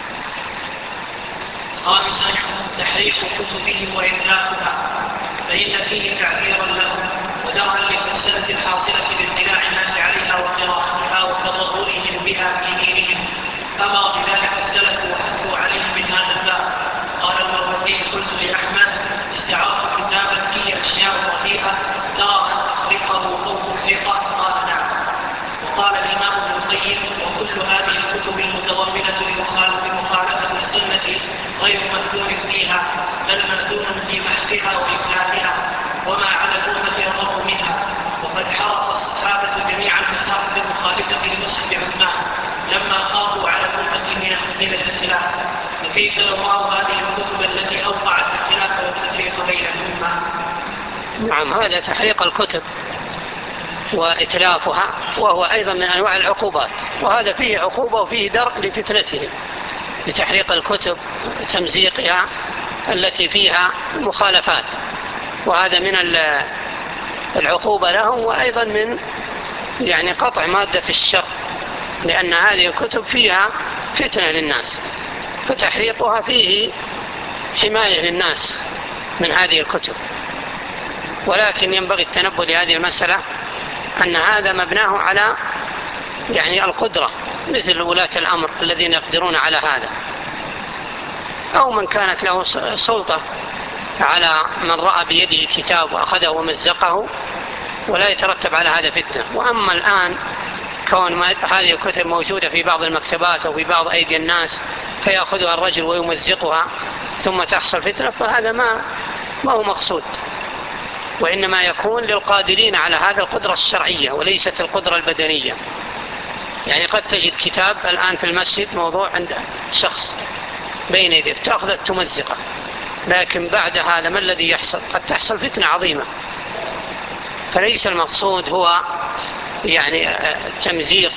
خامسا تحريف كتبهم وإتلافها، فإن فيه تعذيرا لهم ودرءا للمفسدة الحاصلة باطلاع الناس عليها وقراءتها وتضررهم بها في دينهم، أمر بذلك السلف وحثوا عليه من هذا الباب. قال المروزي: قلت لأحمد: استعرضت كتابا فيه أشياء رديئة ترى أن تخرقه أو تفرقه؟ قال: نعم. وقال الإمام ابن القيم: وكل هذه الكتب المتضمنة لمخالفة السنة غير مأذون فيها، بل مأذون في محقها وإتلافها، وما على الأمة أضر منها. وقد حرق الصحابة جميعا مساحة المخالفة لمسلم عثمان لما خافوا على الأمة من الاختلاف، فكيف لو رأوا هذه الكتب التي أوقعت الاختلاف والتفريق بين الأمة؟ نعم، هذا تحريق الكتب وإتلافها، وهو أيضا من أنواع العقوبات، وهذا فيه عقوبة وفيه درء لفتنته بتحريق الكتب وتمزيقها التي فيها مخالفات، وهذا من العقوبة لهم، وأيضا من قطع مادة الشر، لأن هذه الكتب فيها فتنة للناس، فتحريقها فيه حماية للناس من هذه الكتب. ولكن ينبغي التنبه لهذه المسألة أن هذا مبناه على القدرة، مثل ولاة الأمر الذين يقدرون على هذا، أو من كانت له سلطة على من رأى بيده كتاب وأخذه ومزقه، ولا يترتب على هذا فتنة. وأما الآن كون هذه الكتب موجودة في بعض المكتبات أو في بعض أيدي الناس فيأخذها الرجل ويمزقها ثم تحصل فتنة، فهذا ما هو مقصود، وإنما يكون للقادرين على هذا القدرة الشرعية وليست القدرة البدنية. قد تجد كتاب الآن في المسجد موضوع عند شخص بين يديه تأخذه تمزقه، لكن بعد هذا ما الذي يحصل؟ قد تحصل فتنة عظيمة. فليس المقصود هو تمزيق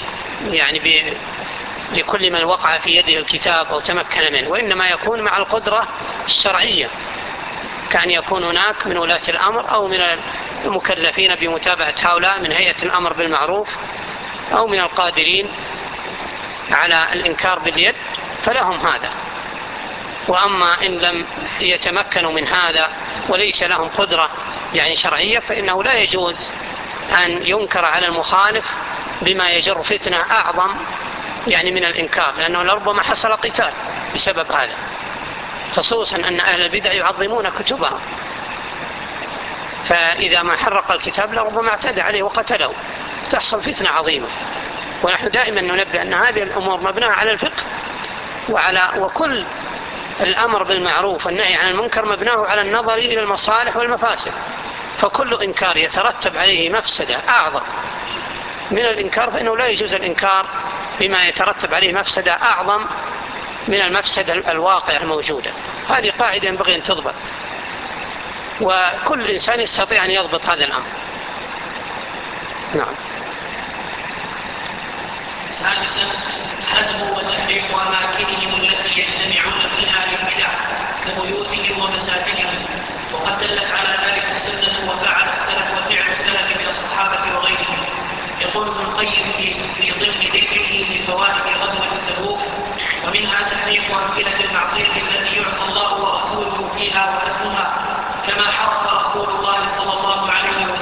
لكل من وقع في يده الكتاب أو تمكن منه، وإنما يكون مع القدرة الشرعية، كان يكون هناك من ولاة الأمر أو من المكلفين بمتابعة هؤلاء من هيئة الأمر بالمعروف أو من القادرين على الإنكار باليد، فلهم هذا. وأما إن لم يتمكنوا من هذا وليس لهم قدرة شرعية، فإنه لا يجوز أن ينكر على المخالف بما يجر فتنة أعظم من الإنكار، لأنه لربما حصل قتال بسبب هذا، خصوصا أن أهل البدع يعظمون كتبهم، فإذا ما حرق الكتاب لربما اعتدى عليه وقتله، تحصل فتنة عظيمة. ونحن دائما ننبه أن هذه الأمور مبناها على الفقه، وكل الأمر بالمعروف والنهي عن المنكر مبناه على النظر إلى المصالح والمفاسد، فكل إنكار يترتب عليه مفسدة أعظم من الإنكار فإنه لا يجوز الإنكار بما يترتب عليه مفسدة أعظم من المفسدة الواقعة الموجودة. هذه قاعدة ينبغي أن تضبط، وكل إنسان يستطيع أن يضبط هذا الأمر. نعم. سادسا هدم وتحريق أماكنهم التي يجتمعون فيها للبدع كبيوتهم ومساجدهم، وقد دلت على ذلك السنة وفعل السلف من الصحابة وغيرهم. يقول ابن القيم في ضمن ذكره لفوائد غزوة تبوك: ومنها تحريق أمثلة المعصية التي يعصى الله ورسوله فيها وأهلها، كما حرق رسول الله صلى الله عليه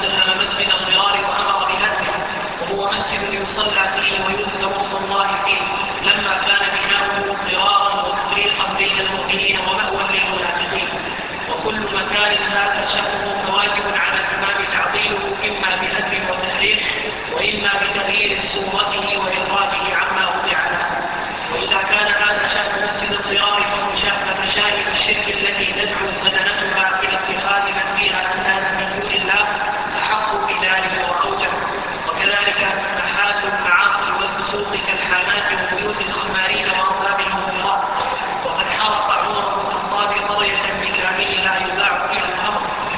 ويصلى فيه ويذكر اسم الله فيه لما كان بناؤه ضرارا وتفريقا بين المؤمنين ومأوى للمنافقين. وكل مكان هذا شأنه فواجب على الإمام تعطيله إما بهدم وتحريف وإما بتغيير صورته وإخراجه عما وضع له. وإذا كان هذا شأن مسجد الضرار فمشاهد الشرك التي تدعو سدنتها إلى اتخاذ من فيها أندادا من دون الله أحق بذلك وأوجب. وكذلك محال المعاصي والفسوق كالحانات وبيوت الخمارين وأرباب المنكرات. وقد حرق عمر بن الخطاب قرية بكاملها يباع فيها الخمر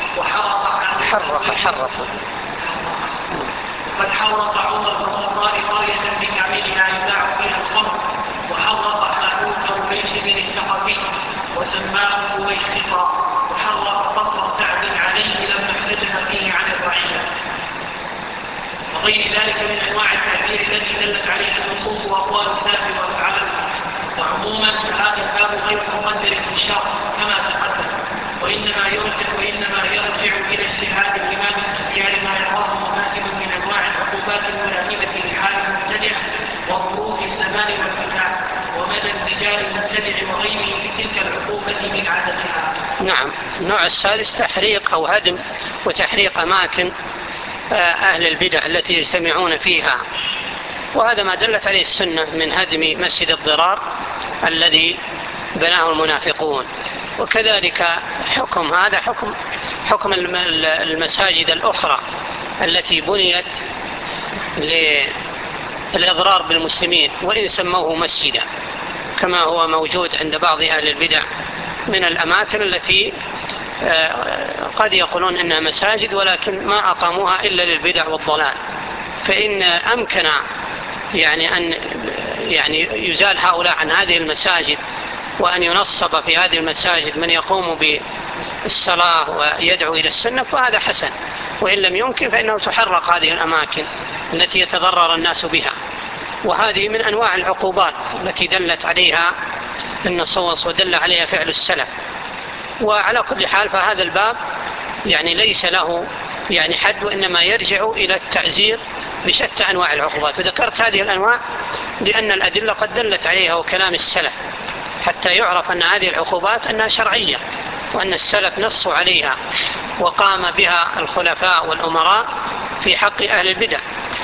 وقد حرق عمر بن الخطاب قرية بكاملها يباع فيها الخمر وحرق حانوت رميش بن الثقفي وسماه فويسقا وحرق قصر سعد عليه لما احتجب فيه عن الرعية وغير ذلك من أنواع التأثير التي دلت عليها النصوص وأقوال السلف والعلم. وعموما هذا الباب غير مقدر في الشرع كما تقدم، وإنما يرجع إلى اجتهاد الإمام في اختيار ما يراه مناسبا من أنواع العقوبات الملائمة لحال المبتدع وظروف الزمان والمكان ومدى انسجام المبتدع وغيره في تلك العقوبة من عادتها. نعم. النوع السادس تحريق أو هدم وتحريق أماكن أهل البدع التي يجتمعون فيها، وهذا ما دلت عليه السنة من هدم مسجد الضرار الذي بناه المنافقون. وكذلك هذا حكم المساجد الأخرى التي بنيت للإضرار بالمسلمين وإن سموه مسجدا، كما هو موجود عند بعض أهل البدع من الأماكن التي قد يقولون إنها مساجد ولكن ما أقاموها إلا للبدع والضلال. فإن أمكن أن يزال هؤلاء عن هذه المساجد وأن ينصب في هذه المساجد من يقوم بالصلاة ويدعو إلى السنة فهذا حسن، وإن لم يمكن فإنه تحرق هذه الأماكن التي يتضرر الناس بها. وهذه من أنواع العقوبات التي دلت عليها النصوص ودل عليها فعل السلف. وعلى كل حال فهذا الباب ليس له حد، وإنما يرجع إلى التعزير بشتى أنواع العقوبات. وذكرت هذه الأنواع لأن الأدلة قد دلت عليها وكلام السلف حتى يعرف أن هذه العقوبات أنها شرعية وأن السلف نصوا عليها وقام بها الخلفاء والأمراء في حق أهل البدع.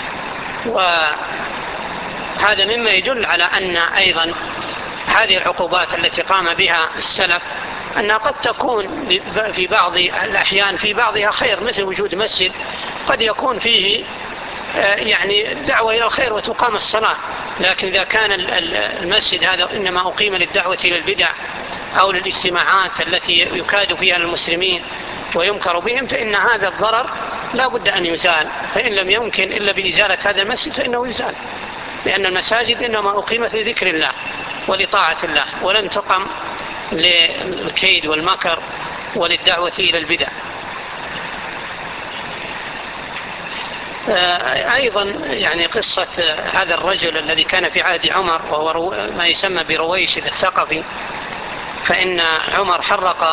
وهذا مما يدل على أن أيضا هذه العقوبات التي قام بها السلف أنها قد تكون في بعض الأحيان في بعضها خير، مثل وجود مسجد قد يكون فيه دعوة إلى الخير وتقام الصلاة، لكن إذا كان المسجد هذا إنما أقيم للدعوة إلى البدع أو للاجتماعات التي يكاد فيها المسلمين ويمكر بهم فإن هذا الضرر لا بد أن يزال، فإن لم يمكن إلا بإزالة هذا المسجد فإنه يزال، لأن المساجد إنما أقيمت لذكر الله ولطاعة الله ولم تقم للكيد والمكر وللدعوة إلى البدع. أيضا قصة هذا الرجل الذي كان في عهد عمر وهو ما يسمى برويش الثقفي، فإن عمر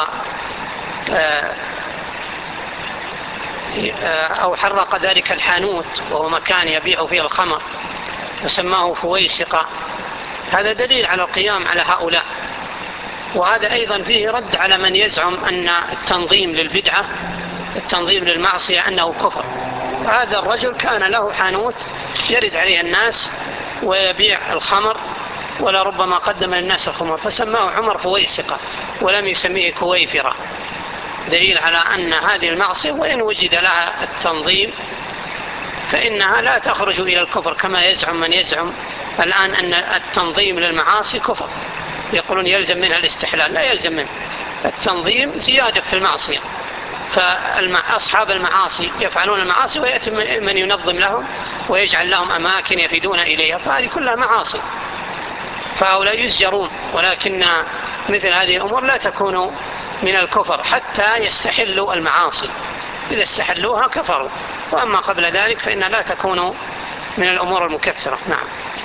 حرق ذلك الحانوت وهو مكان يبيع فيه الخمر وسماه فويسقا. هذا دليل على القيام على هؤلاء. وهذا أيضا فيه رد على من يزعم أن التنظيم للبدعة التنظيم للمعصية أنه كفر. هذا الرجل كان له حانوت يرد عليه الناس ويبيع الخمر ولربما قدم للناس الخمر فسماه عمر فويسقة ولم يسميه كويفرة، دليل على أن هذه المعصية وإن وجد لها التنظيم فإنها لا تخرج إلى الكفر كما يزعم من يزعم الآن أن التنظيم للمعاصي كفر، يقولون يلزم منها الاستحلال. لا يلزم منه التنظيم، زيادة في المعصية. فأصحاب المعاصي يفعلون المعاصي ويأتي من ينظم لهم ويجعل لهم أماكن يفيدون إليها، فهذه كلها معاصي، فهؤلاء يزجرون. ولكن مثل هذه الأمور لا تكون من الكفر حتى يستحلوا المعاصي، إذا استحلوها كفروا، وأما قبل ذلك فإن لا تكون من الأمور المكفرة. نعم.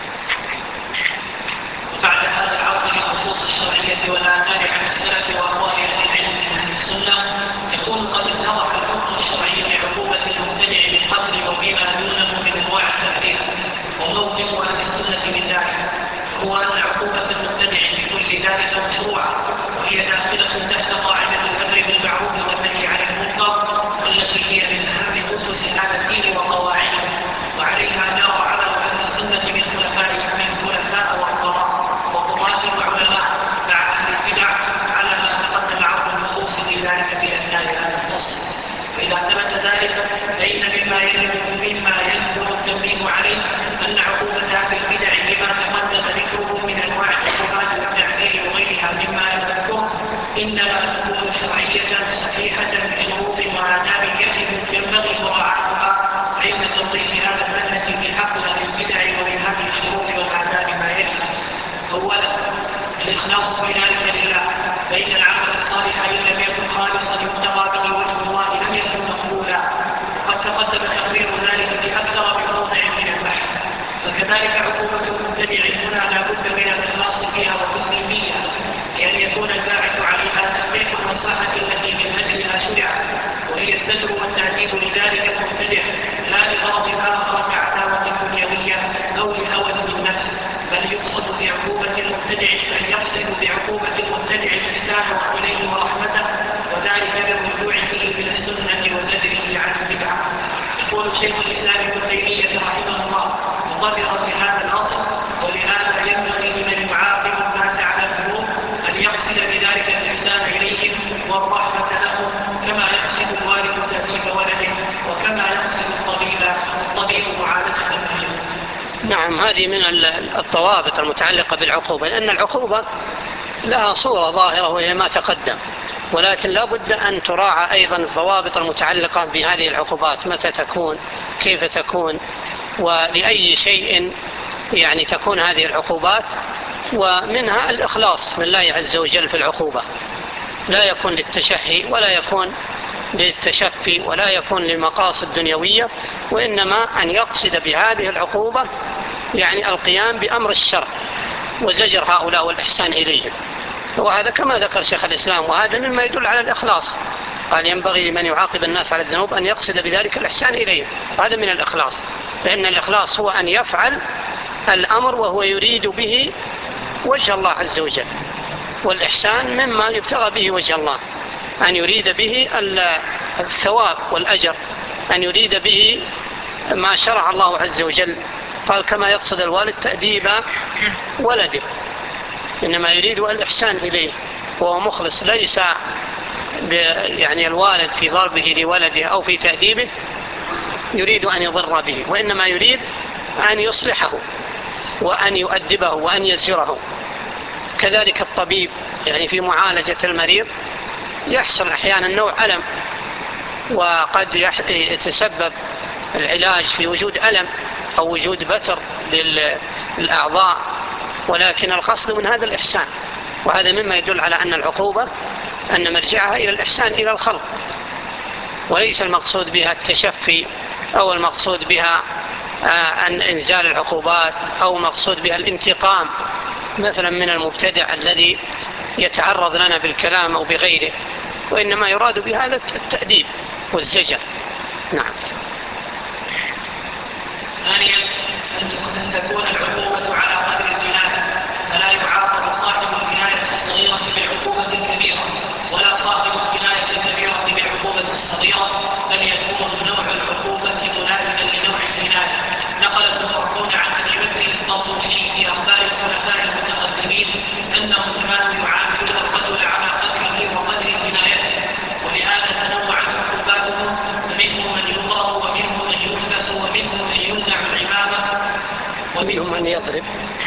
بعد هذا العرض للنصوص الشرعية والآثار عن السلف وأقوال أهل العلم من أهل السنة يكون قد اتضح الحكم الشرعي لعقوبة المبتدع بالقتل وفيما دونه من أنواع التعزير، لذلك المبتدع لا لغرض آخر كعداوة دنيوية أو لهوى بالنفس، بل يقصد بعقوبة المبتدع الإحسان إليه ورحمته، وذلك بالرجوع به إلى السنة وزجره عن البدعة. يقول شيخ الإسلام ابن تيمية رحمه الله مضررا بهذا الأصل: ولهذا ينبغي لمن يعاقب الناس على الذنوب أن يقصد بذلك الإحسان إليهم والرحمة لهم، كما يقصد الوالد تأديب ولده، وكما يقصد الطبيب معالجة المريض. نعم، هذه من الضوابط المتعلقة بالعقوبة، لأن العقوبة لها صورة ظاهرة وهي ما تقدم، ولكن لا بد أن تراعى أيضا الضوابط المتعلقة بهذه العقوبات، متى تكون، كيف تكون، ولأي شيء يعني تكون هذه العقوبات. ومنها الإخلاص لله عز وجل في العقوبة، لا يكون للتشهي ولا يكون للتشفي ولا يكون لمقاصد دنيوية، وإنما أن يقصد بهذه العقوبة يعني القيام بأمر الشرع وزجر هؤلاء والإحسان إليهم. وهذا كما ذكر شيخ الإسلام، وهذا مما يدل على الإخلاص. قال ينبغي لمن يعاقب الناس على الذنوب أن يقصد بذلك الإحسان إليهم، هذا من الإخلاص، لأن الإخلاص هو أن يفعل الأمر وهو يريد به وجه الله عز وجل، والإحسان مما يبتغى به وجه الله، أن يريد به الثواب والأجر، أن يريد به ما شرع الله عز وجل. قال كما يقصد الوالد تأديب ولده، إنما يريد الإحسان إليه وهو مخلص، ليس يعني الوالد في ضربه لولده أو في تأديبه يريد أن يضر به، وإنما يريد أن يصلحه وأن يؤدبه وأن يزجره. كذلك الطبيب يعني في معالجة المريض يحصل أحيانا نوع ألم، وقد يتسبب العلاج في وجود ألم أو وجود بتر للأعضاء، ولكن القصد من هذا الإحسان. وهذا مما يدل على أن العقوبة أن مرجعها إلى الإحسان إلى الخلق، وليس المقصود بها التشفي أو المقصود بها أن إنزال العقوبات أو مقصود بها الانتقام مثلا من المبتدع الذي يتعرض لنا بالكلام أو بغيره، وإنما يراد بهذا التأديب والزجر. نعم. ثانيا أن تكون العقوبة على قدر الجناية، فلا يعاقب صاحب الجناية الصغيرة بالعقوبة الكبيرة، ولا صاحب الجناية الكبيرة بالعقوبة الصغيرة، بل يكون نوع العقوبة ملائما لنوع الجناية. نقل المفرقون عن أبي بكر الطرطوشي في أخبار الخلفاء المتقدمين أنهم كانوا يعاملون الرجل على قدره وقدر جنايته، ولهذا تنوعت عقوباتهم، فمنهم من يضرب ومنهم من يحبس ومنهم من ينزع العمامة ومنهم من يضرب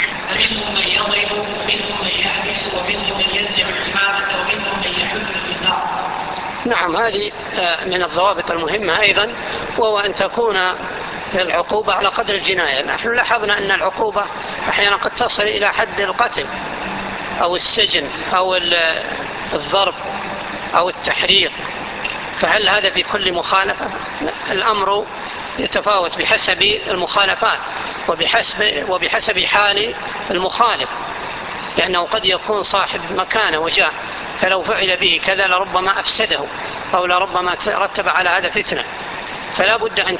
ومنهم من يحبس ومنهم من ينزع العمامة ومنهم من يحل بالنار. نعم، هذه من الضوابط المهمة أيضا، وهو أن تكون العقوبة على قدر الجناية. نحن لاحظنا أن العقوبة أحيانا قد تصل إلى حد القتل أو السجن أو الضرب أو التحريق، فهل هذا في كل مخالفة؟ الأمر يتفاوت بحسب المخالفات وبحسب حال المخالف، لأنه قد يكون صاحب مكانة وجاه، فلو فعل به كذا لربما أفسده أو لربما ترتب على هذا فتنة. فلا بد أن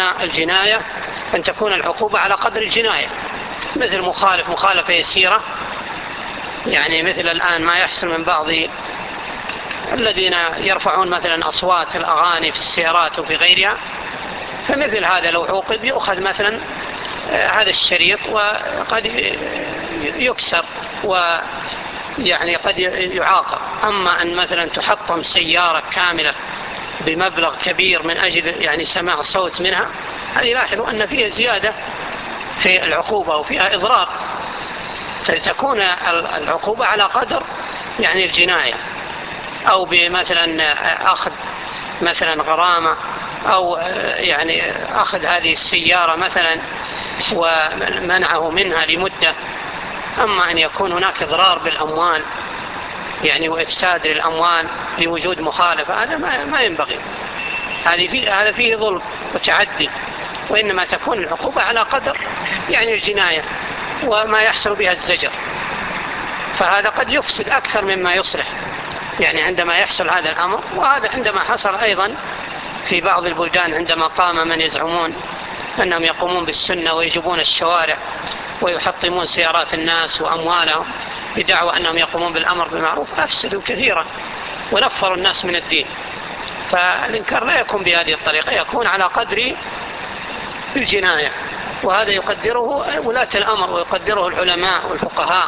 تكون العقوبة على قدر الجناية، مثل مخالفة يسيرة، يعني مثل الآن ما يحصل من بعض الذين يرفعون مثلا أصوات الأغاني في السيارات وفي غيرها، فمثل هذا لو عوقب يؤخذ مثلا هذا الشريط وقد يكسر ويعني قد يعاقب. أما أن مثلا تحطم سيارة كاملة بمبلغ كبير من أجل يعني سماع صوت منها، هذه لاحظوا أن فيها زيادة في العقوبة وفيها إضرار، فتكون العقوبة على قدر يعني الجناية، أو بمثلا أخذ مثلا غرامة، أو يعني أخذ هذه السيارة مثلا ومنعه منها لمدة. أما أن يكون هناك إضرار بالأموال يعني وإفساد للأموال لوجود مخالفة، هذا ما ينبغي، هذا فيه ظلم وتعدي، وإنما تكون العقوبة على قدر يعني الجناية وما يحصل بها الزجر. فهذا قد يفسد أكثر مما يصلح يعني عندما يحصل هذا الأمر. وهذا عندما حصل أيضا في بعض البلدان عندما قام من يزعمون أنهم يقومون بالسنة ويجبون الشوارع ويحطمون سيارات الناس وأموالهم بدعوى أنهم يقومون بالأمر بالمعروف، أفسدوا كثيرا ونفروا الناس من الدين. فالإنكار لا يكون بهذه الطريقة، يكون على قدر الجناية، وهذا يقدره ولاة الأمر ويقدره العلماء والفقهاء،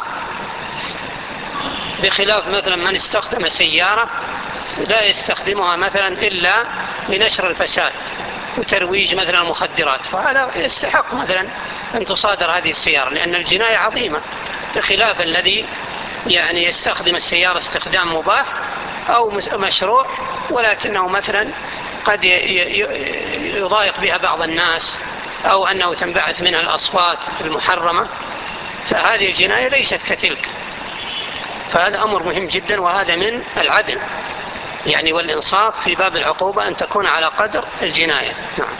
بخلاف مثلا من استخدم سيارة لا يستخدمها مثلا إلا لنشر الفساد وترويج مثلا المخدرات، فهذا يستحق مثلا أن تصادر هذه السيارة، لأن الجناية عظيمة، بخلاف الذي يعني يستخدم السيارة استخدام مباح أو مشروع ولكنه مثلا قد يضايق بها بعض الناس أو أنه تنبعث منها الأصوات المحرمة، فهذه الجناية ليست كتلك. فهذا أمر مهم جدا، وهذا من العدل يعني والإنصاف في باب العقوبة أن تكون على قدر الجناية. نعم.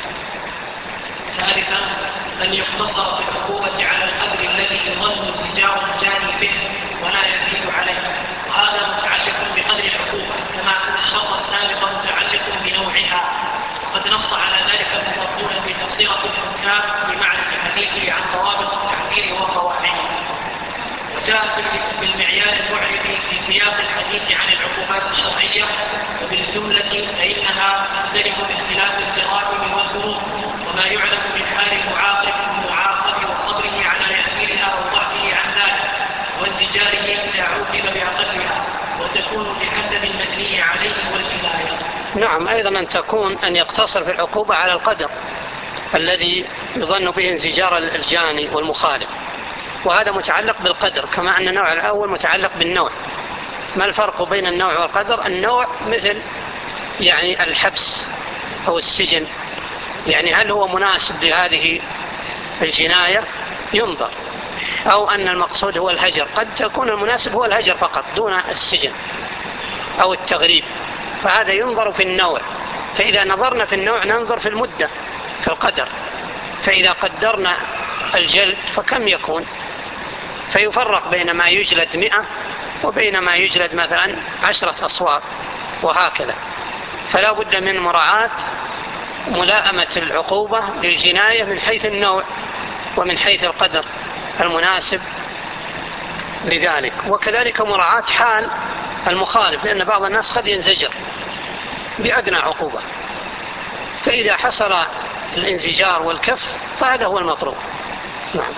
ثالثا أن يقتصر في العقوبة على القدر الذي يظن انسجام الجاني به ولا يزيد عليه، وهذا متعلق بقدر العقوبة كما أن الشرط السابق متعلق بنوعها، وقد نص على ذلك المفضول في تفسيرة الحكام بمعنى حديثه عن ضوابط التعزير وقواعده. وجاء بالمعيار المعرف في سياق الحديث عن العقوبات الشرعية، وبالجملة فإنها تختلف باختلاف الجرائم والذنوب، وما يعلم من حال المعاقب وصبره على يسيرها أو ضعفه عن ذلك وانزجاره إذا عوقب بأقلها، وتكون بحسب المجني عليه والجناية. نعم. أيضا أن يقتصر في العقوبة على القدر الذي يظن به انزجار الجاني والمخالف، وهذا متعلق بالقدر كما أن النوع الأول متعلق بالنوع. ما الفرق بين النوع والقدر؟ النوع مثل يعني الحبس أو السجن، يعني هل هو مناسب لهذه الجناية ينظر، أو أن المقصود هو الهجر، قد تكون المناسب هو الهجر فقط دون السجن أو التغريب، فهذا ينظر في النوع. فإذا نظرنا في النوع ننظر في المدة في القدر، فإذا قدرنا الجلد فكم يكون، فيفرق بين ما يجلد 100 وبين ما يجلد مثلا 10 أصوات وهكذا. فلا بد من مراعاة ملائمة العقوبة للجناية من حيث النوع ومن حيث القدر المناسب لذلك، وكذلك مراعاة حال المخالف، لأن بعض الناس قد ينزجر بأدنى عقوبة، فإذا حصل الانزجار والكف فهذا هو المطلوب. نعم.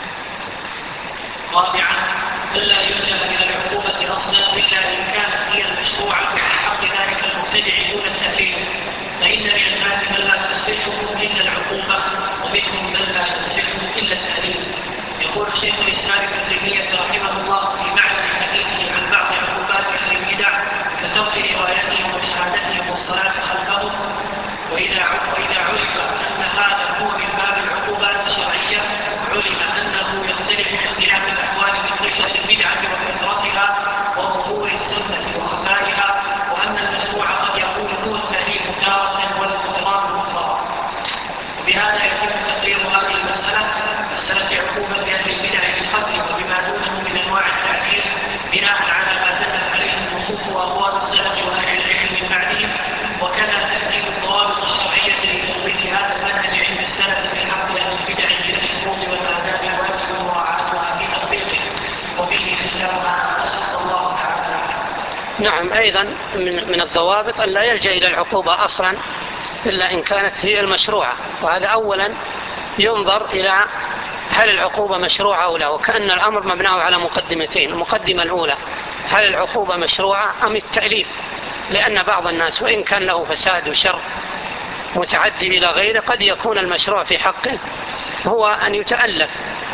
رابعا ألا يلجأ إلى العقوبة أصلا إلا إن كانت هي المشروعة في حق ذلك المبتدع دون التأثير، فإن من الناس من لا تصلحه إلا العقوبة ومنهم من لا تصلحه إلا التأثير. يقول شيخ الإسلام ابن تيمية رحمه الله في معنى حديثه عن بعض عقوبات أهل البدع كترك روايتهم وشهادتهم والصلاة خلفهم، وإذا علم أن هذا هو من باب العقوبات الشرعية علم أنه يختلف باختلاف الأحوال من قلة البدعة وكثرتها وظهور السنة وخفائها، وأن المشروع قد يكون دون التأليف تارة والإضرار أخرى. وبهذا يتم تقرير هذه مسألة عقوبة أهل البدع بالقتل وبما دونه من أنواع التأثير بناء على ما دلت عليه النصوص وأقوال السلف وأهل العلم من بعدهم، وكذا تحديد الضوابط الشرعية لتثبيت هذا المنهج عند السلف في حق أهل البدع من الشروط والآداب الواجب مراعاتها في تطبيقه، وبه ختامها نسأل الله تعالى. نعم. أيضا من الضوابط أن لا يلجأ إلى العقوبة أصلا إلا إن كانت هي المشروعة، وهذا أولا ينظر إلى هل العقوبة مشروعة أو لا، وكأن الأمر مبناه على مقدمتين. المقدمة الأولى هل العقوبة مشروعة أم التأليف، لأن بعض الناس وإن كان له فساد وشر متعدي إلى غيره قد يكون المشروع في حقه هو أن يتألف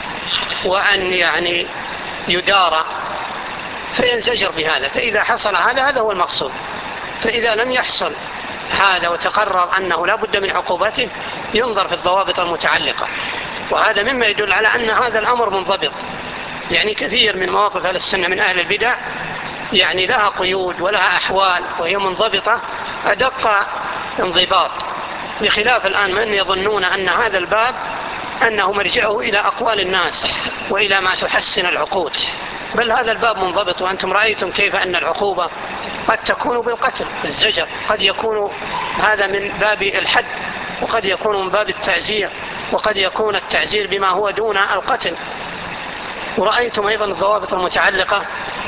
وأن يعني يدار فينزجر بهذا، فإذا حصل هذا هو المقصود. فإذا لم يحصل هذا وتقرر أنه لا بد من عقوبته ينظر في الضوابط المتعلقة، وهذا مما يدل على أن هذا الأمر منضبط. يعني كثير من مواقف أهل السنة من أهل البدع يعني لها قيود ولها أحوال وهي منضبطة أدق انضباط، بخلاف الآن من يظنون أن هذا الباب أنه مرجعه إلى أقوال الناس وإلى ما تحسن العقول، بل هذا الباب منضبط. وأنتم رأيتم كيف أن العقوبة قد تكون بالقتل بالزجر، قد يكون هذا من باب الحد، وقد يكون من باب التعزير، وقد يكون التعزير بما هو دون القتل. ورأيتم أيضا الضوابط المتعلقة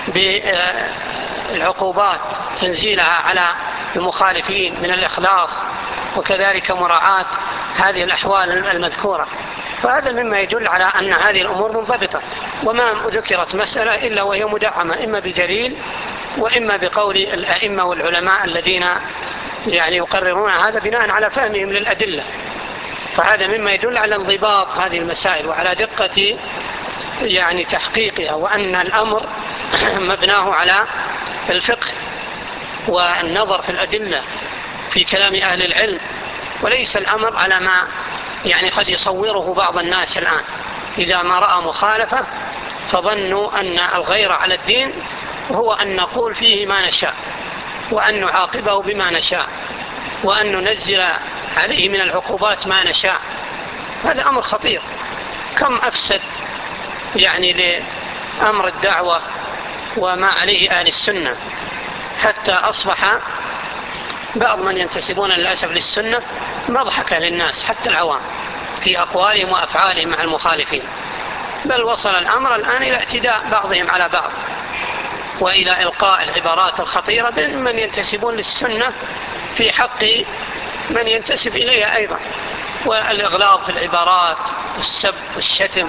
بالعقوبات تنزيلها على المخالفين من الإخلاص، وكذلك مراعاة هذه الأحوال المذكورة. فهذا مما يدل على أن هذه الأمور منضبطة، وما ذكرت مسألة إلا وهي مدعمة إما بدليل وإما بقول الأئمة والعلماء الذين يعني يقررون هذا بناء على فهمهم للأدلة. فهذا مما يدل على انضباط هذه المسائل وعلى دقة يعني تحقيقها، وأن الأمر مبناه على الفقه والنظر في الأدلة في كلام أهل العلم، وليس الأمر على ما يعني قد يصوره بعض الناس الآن، إذا ما رأى مخالفة فظنوا أن الغير على الدين هو أن نقول فيه ما نشاء، وأن نعاقبه بما نشاء، وأن ننزل عليه من العقوبات ما نشاء. هذا أمر خطير. كم أفسد يعني لأمر الدعوة وما عليه أهل السنة، حتى أصبح بعض من ينتسبون للأسف للسنة مضحكة للناس حتى العوام في أقوالهم وأفعالهم مع المخالفين، بل وصل الأمر الآن إلى اعتداء بعضهم على بعض، وإلى إلقاء العبارات الخطيرة بين من ينتسبون للسنة في حق من ينتسب إليها أيضا، والإغلاظ في العبارات والسب والشتم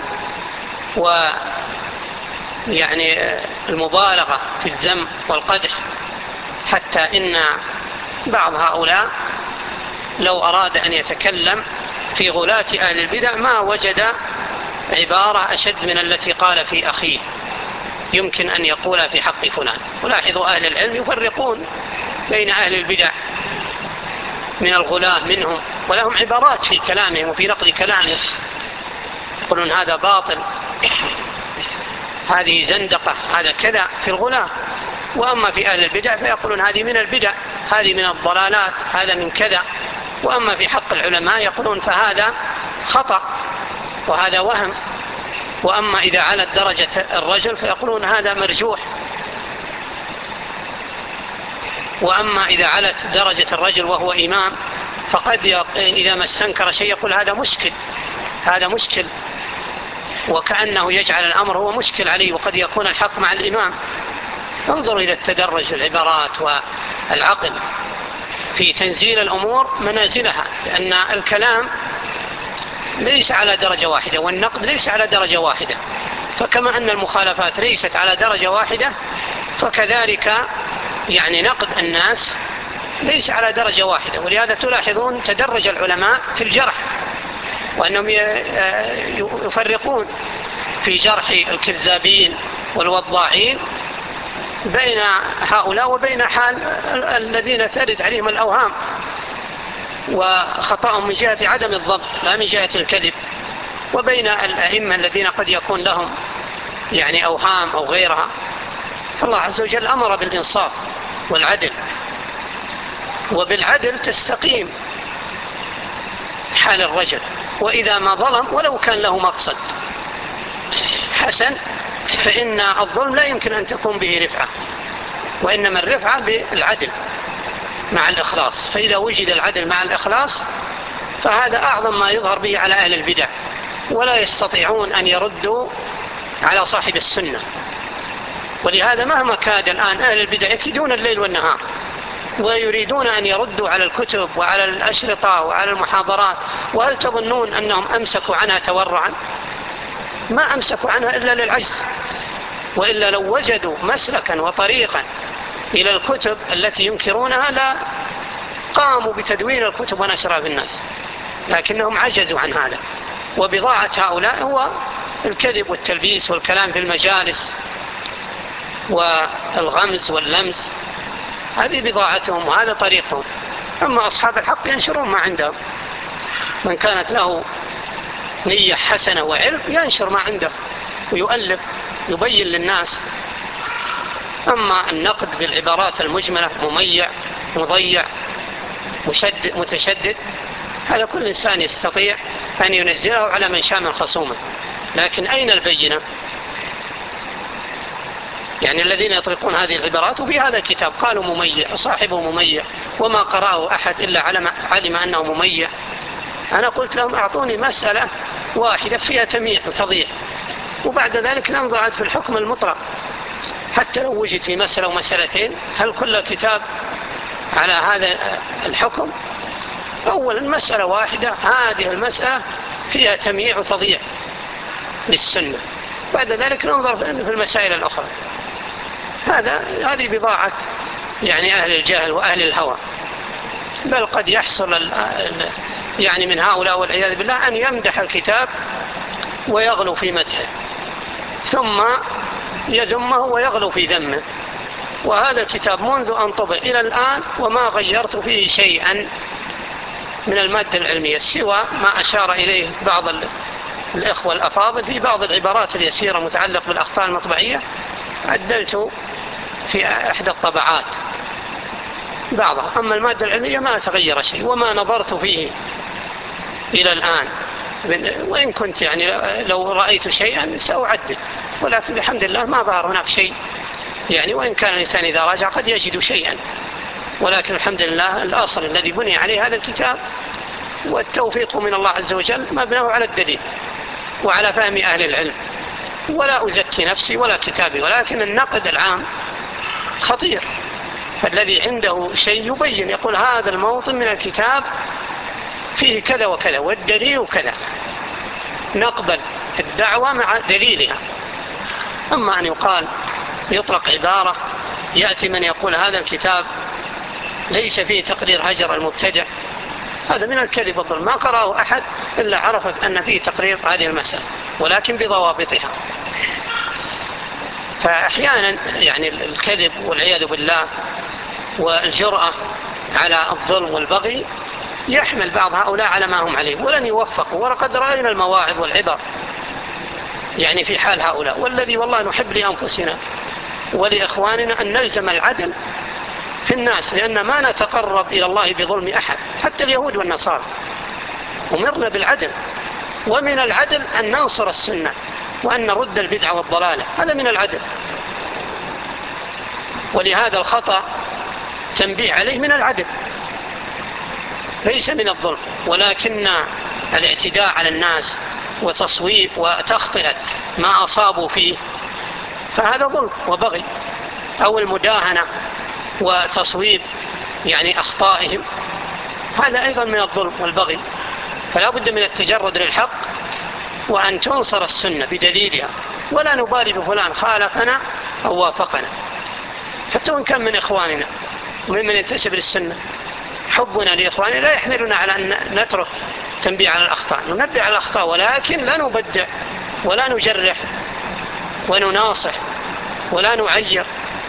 ويعني المبالغة في الذم والقدح، حتى إن بعض هؤلاء لو أراد أن يتكلم في غلاة أهل البدع ما وجد عبارة أشد من التي قال في أخيه يمكن أن يقول في حق فلان. ولاحظوا أهل العلم يفرقون بين أهل البدع من الغلاة منهم، ولهم عبارات في كلامهم وفي نقد كلامهم، يقولون هذا باطل، هذه زندقة، هذا كذا في الغلاة. وأما في أهل البدع فيقولون هذه من البدع، هذه من الضلالات، هذا من كذا. وأما في حق العلماء يقولون فهذا خطأ وهذا وهم. وأما إذا علت درجة الرجل فيقولون هذا مرجوح. وأما إذا علت درجة الرجل وهو إمام فقد إذا ما استنكر شيء يقول هذا مشكل، هذا مشكل، وكأنه يجعل الأمر هو مشكل عليه، وقد يكون الحق مع الإمام. انظروا إلى التدرج العبارات والعقل في تنزيل الأمور منازلها، لأن الكلام ليس على درجة واحدة، والنقد ليس على درجة واحدة. فكما أن المخالفات ليست على درجة واحدة، فكذلك يعني نقد الناس ليس على درجة واحدة. ولهذا تلاحظون تدرج العلماء في الجرح، وأنهم يفرقون في جرح الكذابين والوضاعين بين هؤلاء وبين حال الذين ترد عليهم الأوهام وخطأهم من جهة عدم الضبط لا من جهة الكذب، وبين الأئمة الذين قد يكون لهم يعني أوهام أو غيرها. فالله عز وجل أمر بالإنصاف والعدل، وبالعدل تستقيم حال الرجل. وإذا ما ظلم ولو كان له مقصد حسن فإن الظلم لا يمكن أن تكون به رفعة، وإنما الرفعة بالعدل مع الإخلاص. فإذا وجد العدل مع الإخلاص فهذا أعظم ما يظهر به على أهل البدع، ولا يستطيعون أن يردوا على صاحب السنة. ولهذا مهما كاد الآن أهل البدع يكيدون الليل والنهار ويريدون أن يردوا على الكتب وعلى الأشرطة وعلى المحاضرات. وهل تظنون أنهم أمسكوا عنها تورعا؟ ما أمسكوا عنها إلا للعجز، وإلا لو وجدوا مسلكا وطريقا إلى الكتب التي ينكرونها لا قاموا بتدوين الكتب ونشرها في الناس، لكنهم عجزوا عن هذا. وبضاعة هؤلاء هو الكذب والتلبيس والكلام في المجالس والغمز واللمز، هذه بضاعتهم وهذا طريقهم. أما أصحاب الحق ينشرون ما عندهم، من كانت له نية حسنة وعلم ينشر ما عنده ويؤلف يبين للناس. أما النقد بالعبارات المجملة مميع مضيع متشدد، هذا كل إنسان يستطيع أن ينزله على من شاء من خصومه، لكن أين البينة؟ يعني الذين يطلقون هذه العبارات. وفي هذا الكتاب قالوا مميع، صاحبه مميع، وما قرأه أحد إلا علم أنه مميع. أنا قلت لهم أعطوني مسألة واحدة فيها تمييع وتضييع، وبعد ذلك ننظر في الحكم المطلق، حتى لو وجد في مسألة ومسألتين هل كل كتاب على هذا الحكم؟ أولا مسألة واحدة، هذه المسألة فيها تمييع وتضييع للسنة، بعد ذلك ننظر في المسائل الأخرى. هذه بضاعة يعني أهل الجهل وأهل الهوى. بل قد يحصل يعني من هؤلاء والعياذ بالله أن يمدح الكتاب ويغلو في مدحه، ثم يذمه ويغلو في ذمه. وهذا الكتاب منذ أن طبع إلى الآن وما غيرت فيه شيئا من المادة العلمية، سوى ما أشار إليه بعض الإخوة الأفاضل في بعض العبارات اليسيرة متعلق بالأخطاء المطبعية، عدلت في إحدى الطبعات بعضها. أما المادة العلمية ما تغير شيء وما نظرت فيه إلى الآن، وإن كنت يعني لو رأيت شيئا سأعدل، ولكن الحمد لله ما ظهر هناك شيء يعني. وإن كان الإنسان إذا راجع قد يجد شيئا، ولكن الحمد لله الأصل الذي بني عليه هذا الكتاب والتوفيق من الله عز وجل مبناه على الدليل وعلى فهم أهل العلم. ولا أزكي نفسي ولا كتابي، ولكن النقد العام خطير. الذي عنده شيء يبين، يقول هذا الموطن من الكتاب فيه كذا وكذا والدليل كذا، نقبل الدعوة مع دليلها. أما أن يطلق عبارة، يأتي من يقول هذا الكتاب ليس فيه تقرير هجر المبتدع، هذا من الكذب والظلم. ما قرأه أحد إلا عرف أن فيه تقرير هذه المسألة، ولكن بضوابطها. فأحيانا يعني الكذب والعياذ بالله والجرأة على الظلم والبغي يحمل بعض هؤلاء على ما هم عليه ولن يوفقوا. ولقد رأينا المواعظ والعبر يعني في حال هؤلاء. والذي والله نحب لأنفسنا ولإخواننا أن نلزم العدل في الناس، لأن ما نتقرب إلى الله بظلم أحد، حتى اليهود والنصارى أمرنا بالعدل. ومن العدل أن ننصر السنة وأن نرد البدعة والضلالة، هذا من العدل. ولهذا الخطأ تنبيه عليه من العدل ليس من الظلم. ولكن الاعتداء على الناس وتصويب وتخطئة ما أصابوا فيه فهذا ظلم وبغي، أو المداهنة وتصويب يعني أخطائهم، هذا أيضا من الظلم والبغي. فلا بد من التجرد للحق وأن تنصر السنة بدليلها، ولا نبالي بفلان خالفنا أو وافقنا، حتى وإن كان من إخواننا وممن ينتسب للسنة. حبنا لإخواننا لا يحملنا على أن نترك تنبيه على الأخطاء، ننبه على الأخطاء ولكن لا نبدع ولا نجرح ونناصح ولا نعير.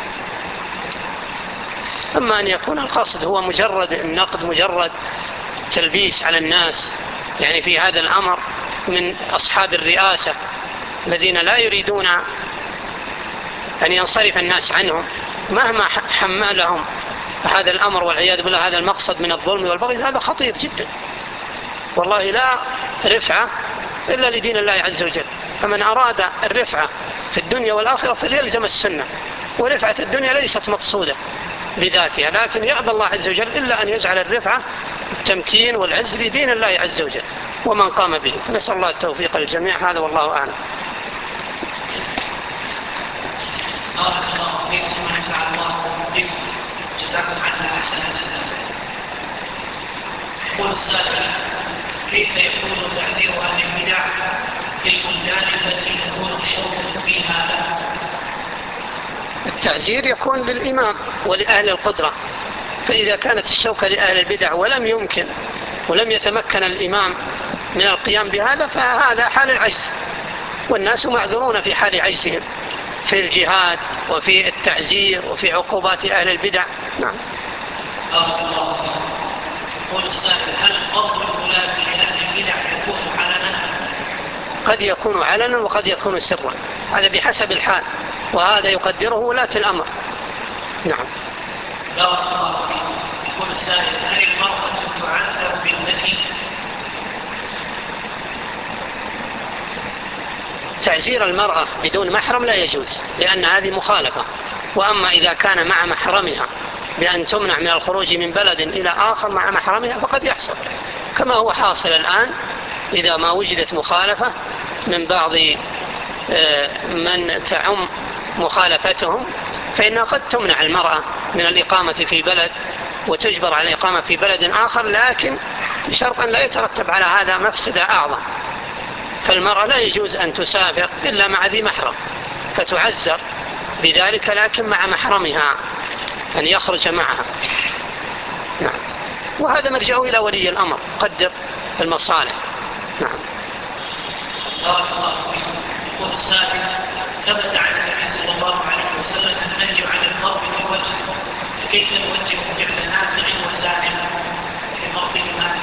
أما أن يكون القصد هو مجرد النقد، مجرد تلبيس على الناس يعني في هذا الأمر من أصحاب الرئاسة الذين لا يريدون أن ينصرف الناس عنهم مهما حملهم هذا الأمر والعياذ بالله هذا المقصد من الظلم والبغي، هذا خطير جدا. والله لا رفعة إلا لدين الله عز وجل. فمن أراد الرفعة في الدنيا والآخرة فليلزم السنة. ورفعة الدنيا ليست مقصودة بذاتها، لكن يأبى الله عز وجل إلا أن يجعل الرفعة التمكين والعز لدين الله عز وجل ومن قام به. نسأل الله التوفيق للجميع. هذا والله أعلم. بارك الله فيكم ونفع الله بكم، جزاكم عنا أحسن الجزاء. يقول السائل: كيف يكون تعزير أهل البدع في البلدان التي تكون الشوك فيها له؟ التعزير يكون للإمام ولأهل القدرة، فإذا كانت الشوكة لأهل البدع ولم يتمكن الإمام من القيام بهذا فهذا حال العجز، والناس معذورون في حال عجزهم في الجهاد وفي التعزير وفي عقوبات أهل البدع. نعم. الله. يقول السائل: هل ضرب الولاة لأهل البدع يكون علنا؟ قد يكون علنا وقد يكون سرا، هذا بحسب الحال، وهذا يقدره ولاة الأمر. نعم. بارك الله فيكم. يقول السائل: هل المرأة تعذر بالنفي؟ تعزير المرأة بدون محرم لا يجوز، لأن هذه مخالفة. وأما إذا كان مع محرمها بأن تمنع من الخروج من بلد إلى آخر مع محرمها فقد يحصل، كما هو حاصل الآن إذا ما وجدت مخالفة من بعض من تعم مخالفتهم، فإنها قد تمنع المرأة من الإقامة في بلد وتجبر على الإقامة في بلد آخر، لكن بشرط أن لا يترتب على هذا مفسدة أعظم. فالمرأة لا يجوز أن تسافر إلا مع ذي محرم فتعزر بذلك، لكن مع محرمها أن يخرج معها. نعم. وهذا مرجعه إلى ولي الأمر قدر المصالح. نعم. بارك الله فيكم. يقول السائل: ثبت عن النبي صلى الله عليه وسلم النهي عن الضرب في الوجه، فكيف نوجه فعل نافع وسائل في ضربهما؟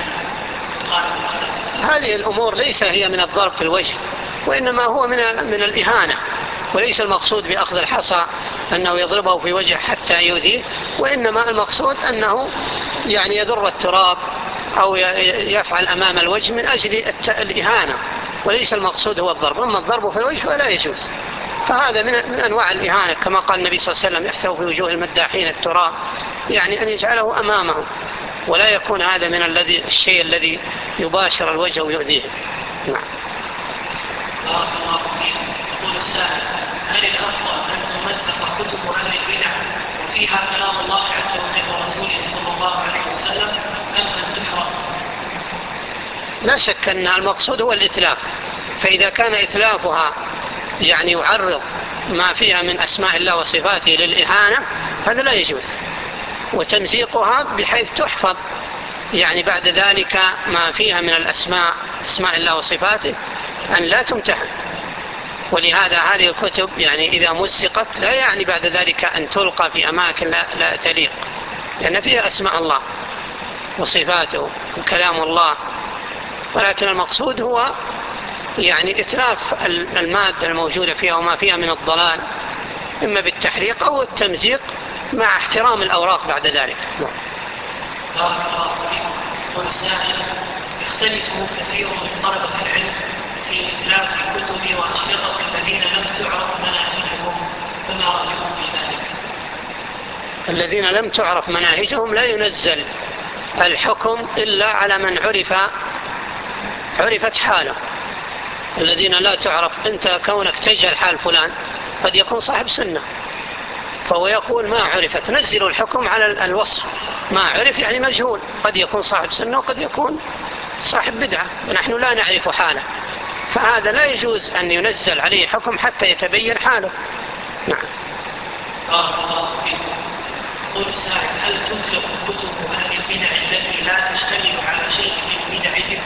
هذه الأمور ليس هي من الضرب في الوجه، وإنما هو من الإهانة، وليس المقصود بأخذ الحصى أنه يضربه في وجه حتى يؤذيه، وإنما المقصود أنه يعني يذر التراب أو يفعل أمام الوجه من أجل الإهانة، وليس المقصود هو الضرب. أما الضرب في الوجه فلا يجوز، فهذا من أنواع الإهانة، كما قال النبي صلى الله عليه وسلم: يحثوا في وجوه المداحين التراب، يعني أن يجعله أمامهم، ولا يكون هذا من الشيء الذي يباشر الوجه ويؤذيه. نعم. بارك الله فيكم. يقول السائل: هل الأفضل أن تمزق كتب أهل البدع وفيها كلام الله عز وجل ورسوله صلى الله عليه وسلم، أم أن تحرق؟ لا شك أن المقصود هو الإتلاف، فإذا كان إتلافها يعني يعرض ما فيها من أسماء الله وصفاته للإهانة هذا لا يجوز، وتمزيقها بحيث تحفظ يعني بعد ذلك ما فيها من الأسماء، أسماء الله وصفاته، أن لا تمتحن. ولهذا هذه الكتب يعني إذا مزقت لا يعني بعد ذلك أن تلقى في أماكن لا تليق، لأن فيها أسماء الله وصفاته وكلام الله، ولكن المقصود هو يعني إتلاف المادة الموجودة فيها وما فيها من الضلال، إما بالتحريق أو التمزيق مع احترام الأوراق بعد ذلك. بارك الله فيكم. يقول السائل: يختلف كثير من طلبة العلم في إتلاف الكتب وأشرطة الذين لم تعرف مناهجهم، فما رأيكم في ذلك؟ الذين لم تعرف مناهجهم لا ينزل الحكم إلا على من عرفت حاله. الذين لا تعرف، أنت كونك تجهل حال فلان قد يكون صاحب سنة، فهو يقول ما عرفت، نزل الحكم على الوصف، ما عرف يعني مجهول، قد يكون صاحب سنة وقد يكون صاحب بدعة ونحن لا نعرف حاله، فهذا لا يجوز أن ينزل عليه حكم حتى يتبين حاله. نعم. بارك الله فيكم. يقول السائل: هل تطلق كتب أهل البدع التي لا تشتمل على شيء من بدعهم؟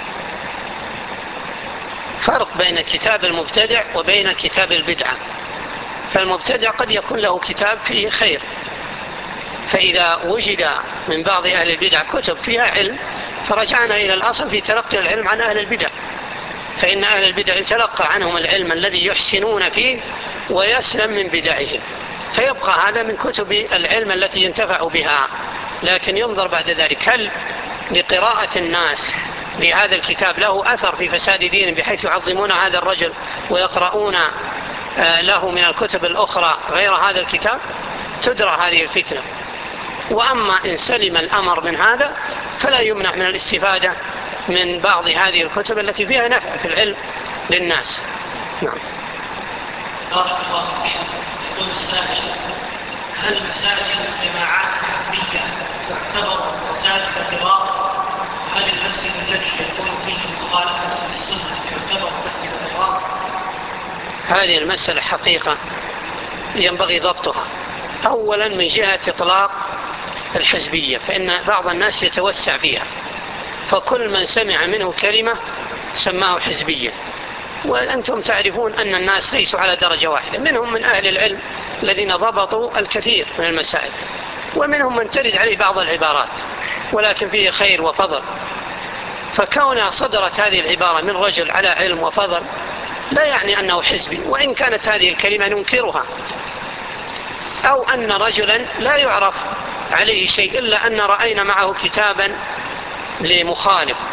فرق بين كتاب المبتدع وبين كتاب البدعة. فالمبتدع قد يكون له كتاب فيه خير، فإذا وجد من بعض أهل البدع كتب فيها علم فرجعنا إلى الأصل في تلقي العلم عن أهل البدع، فإن أهل البدع يتلقى عنهم العلم الذي يحسنون فيه ويسلم من بدعهم، فيبقى هذا من كتب العلم التي ينتفع بها. لكن ينظر بعد ذلك هل لقراءة الناس لهذا الكتاب له أثر في فساد دين بحيث يعظمون هذا الرجل ويقرؤون له من الكتب الأخرى غير هذا الكتاب، تدرى هذه الفتنة. وأما إن سلم الأمر من هذا فلا يمنع من الاستفادة من بعض هذه الكتب التي فيها نفع في العلم للناس. نعم. بارك الله فيكم. يقول السائل: هل مساجد الجماعات الحزبية تعتبر مساجد ضرار؟ هل المسجد الذي يكون فيه مخالفة للسنة يعتبر مسجد ضرار؟ هذه المسألة حقيقة ينبغي ضبطها. أولا من جهة إطلاق الحزبية، فإن بعض الناس يتوسع فيها، فكل من سمع منه كلمة سماه حزبية. وأنتم تعرفون أن الناس ليسوا على درجة واحدة، منهم من أهل العلم الذين ضبطوا الكثير من المسائل، ومنهم من ترد عليه بعض العبارات ولكن فيه خير وفضل. فكون صدرت هذه العبارة من رجل على علم وفضل لا يعني أنه حزبي، وإن كانت هذه الكلمة ننكرها، أو أن رجلا لا يعرف عليه شيء إلا أن رأينا معه كتابا لمخالف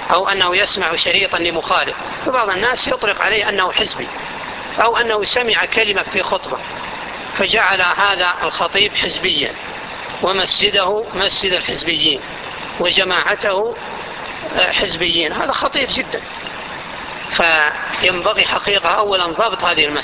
أو أنه يسمع شريطا لمخالف. فبعض الناس يطلق عليه أنه حزبي، أو أنه سمع كلمة في خطبة فجعل هذا الخطيب حزبيا ومسجده مسجد الحزبيين وجماعته حزبيين. هذا خطير جدا. فينبغي حقيقة أولا ضبط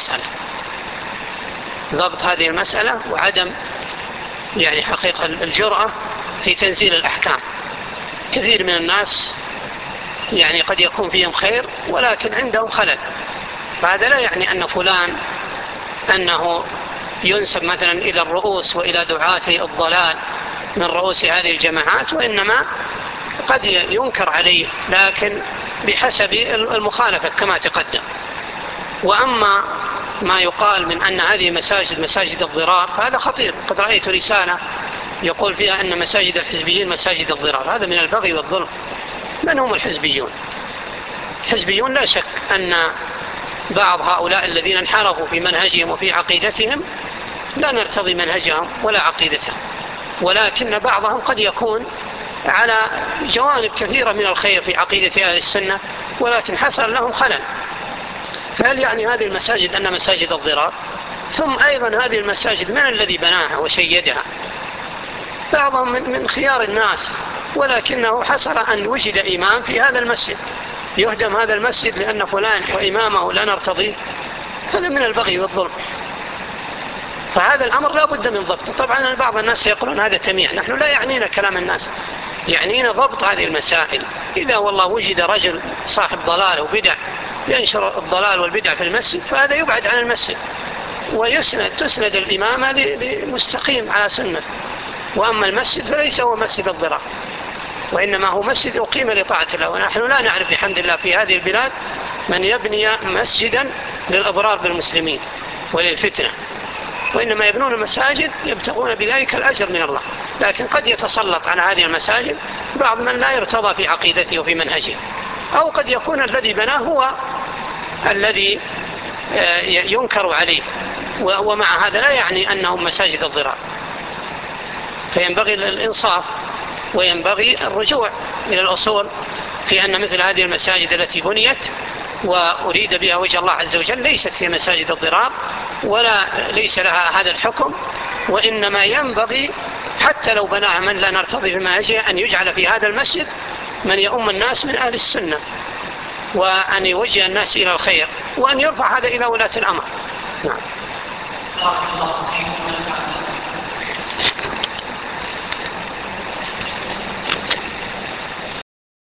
هذه المسألة وعدم يعني حقيقة الجرأة في تنزيل الأحكام. كثير من الناس يعني قد يكون فيهم خير ولكن عندهم خلل، فهذا لا يعني أن فلان أنه ينسب مثلا إلى الرؤوس وإلى دعاة الضلال من رؤوس هذه الجماعات، وإنما قد ينكر عليه لكن بحسب المخالفة كما تقدم. وأما ما يقال من أن هذه مساجد الضرار فهذا خطير. قد رأيت رسالة يقول فيها أن مساجد الحزبيين مساجد الضرار. هذا من البغي والظلم. من هم الحزبيون؟ الحزبيون لا شك أن بعض هؤلاء الذين انحرفوا في منهجهم وفي عقيدتهم لا نرتضي منهجهم ولا عقيدتهم، ولكن بعضهم قد يكون على جوانب كثيرة من الخير في عقيدة أهل السنة ولكن حصل لهم خلل. فهل يعني هذه المساجد أن مساجد الضرار؟ ثم أيضا هذه المساجد من الذي بناها وشيدها؟ بعضهم من خيار الناس، ولكنه حصل أن وجد إمام في هذا المسجد يهدم هذا المسجد لأن فلان وإمامه لا نرتضيه. هذا من البغي والظلم. فهذا الأمر لا بد من ضبطه. طبعا بعض الناس يقولون هذا تمييع. نحن لا يعنينا كلام الناس، يعنينا ضبط هذه المسائل. إذا والله وجد رجل صاحب ضلال وبدع ينشر الضلال والبدع في المسجد فهذا يبعد عن المسجد وتسند الإمامة لمستقيم على سنة. وأما المسجد فليس هو مسجد الضرار، وإنما هو مسجد أقيم لطاعة الله. ونحن لا نعرف بحمد الله في هذه البلاد من يبني مسجدا للأضرار بالمسلمين وللفتنة، وإنما يبنون المساجد يبتغون بذلك الأجر من الله. لكن قد يتسلط على هذه المساجد بعض من لا يرتضى في عقيدته وفي منهجه، أو قد يكون الذي بناه هو الذي ينكر عليه، ومع هذا لا يعني أنهم مساجد الضرار. فينبغي الإنصاف وينبغي الرجوع إلى الأصول في أن مثل هذه المساجد التي بنيت وأريد بها وجه الله عز وجل ليست هي مساجد الضرار ولا ليس لها هذا الحكم، وإنما ينبغي حتى لو بناها من لا نرتضي بمنهجه أن يجعل في هذا المسجد من يؤم الناس من أهل السنة، وأن يوجه الناس إلى الخير، وأن يرفع هذا إلى ولاة الأمر. نعم. بارك الله فيكم.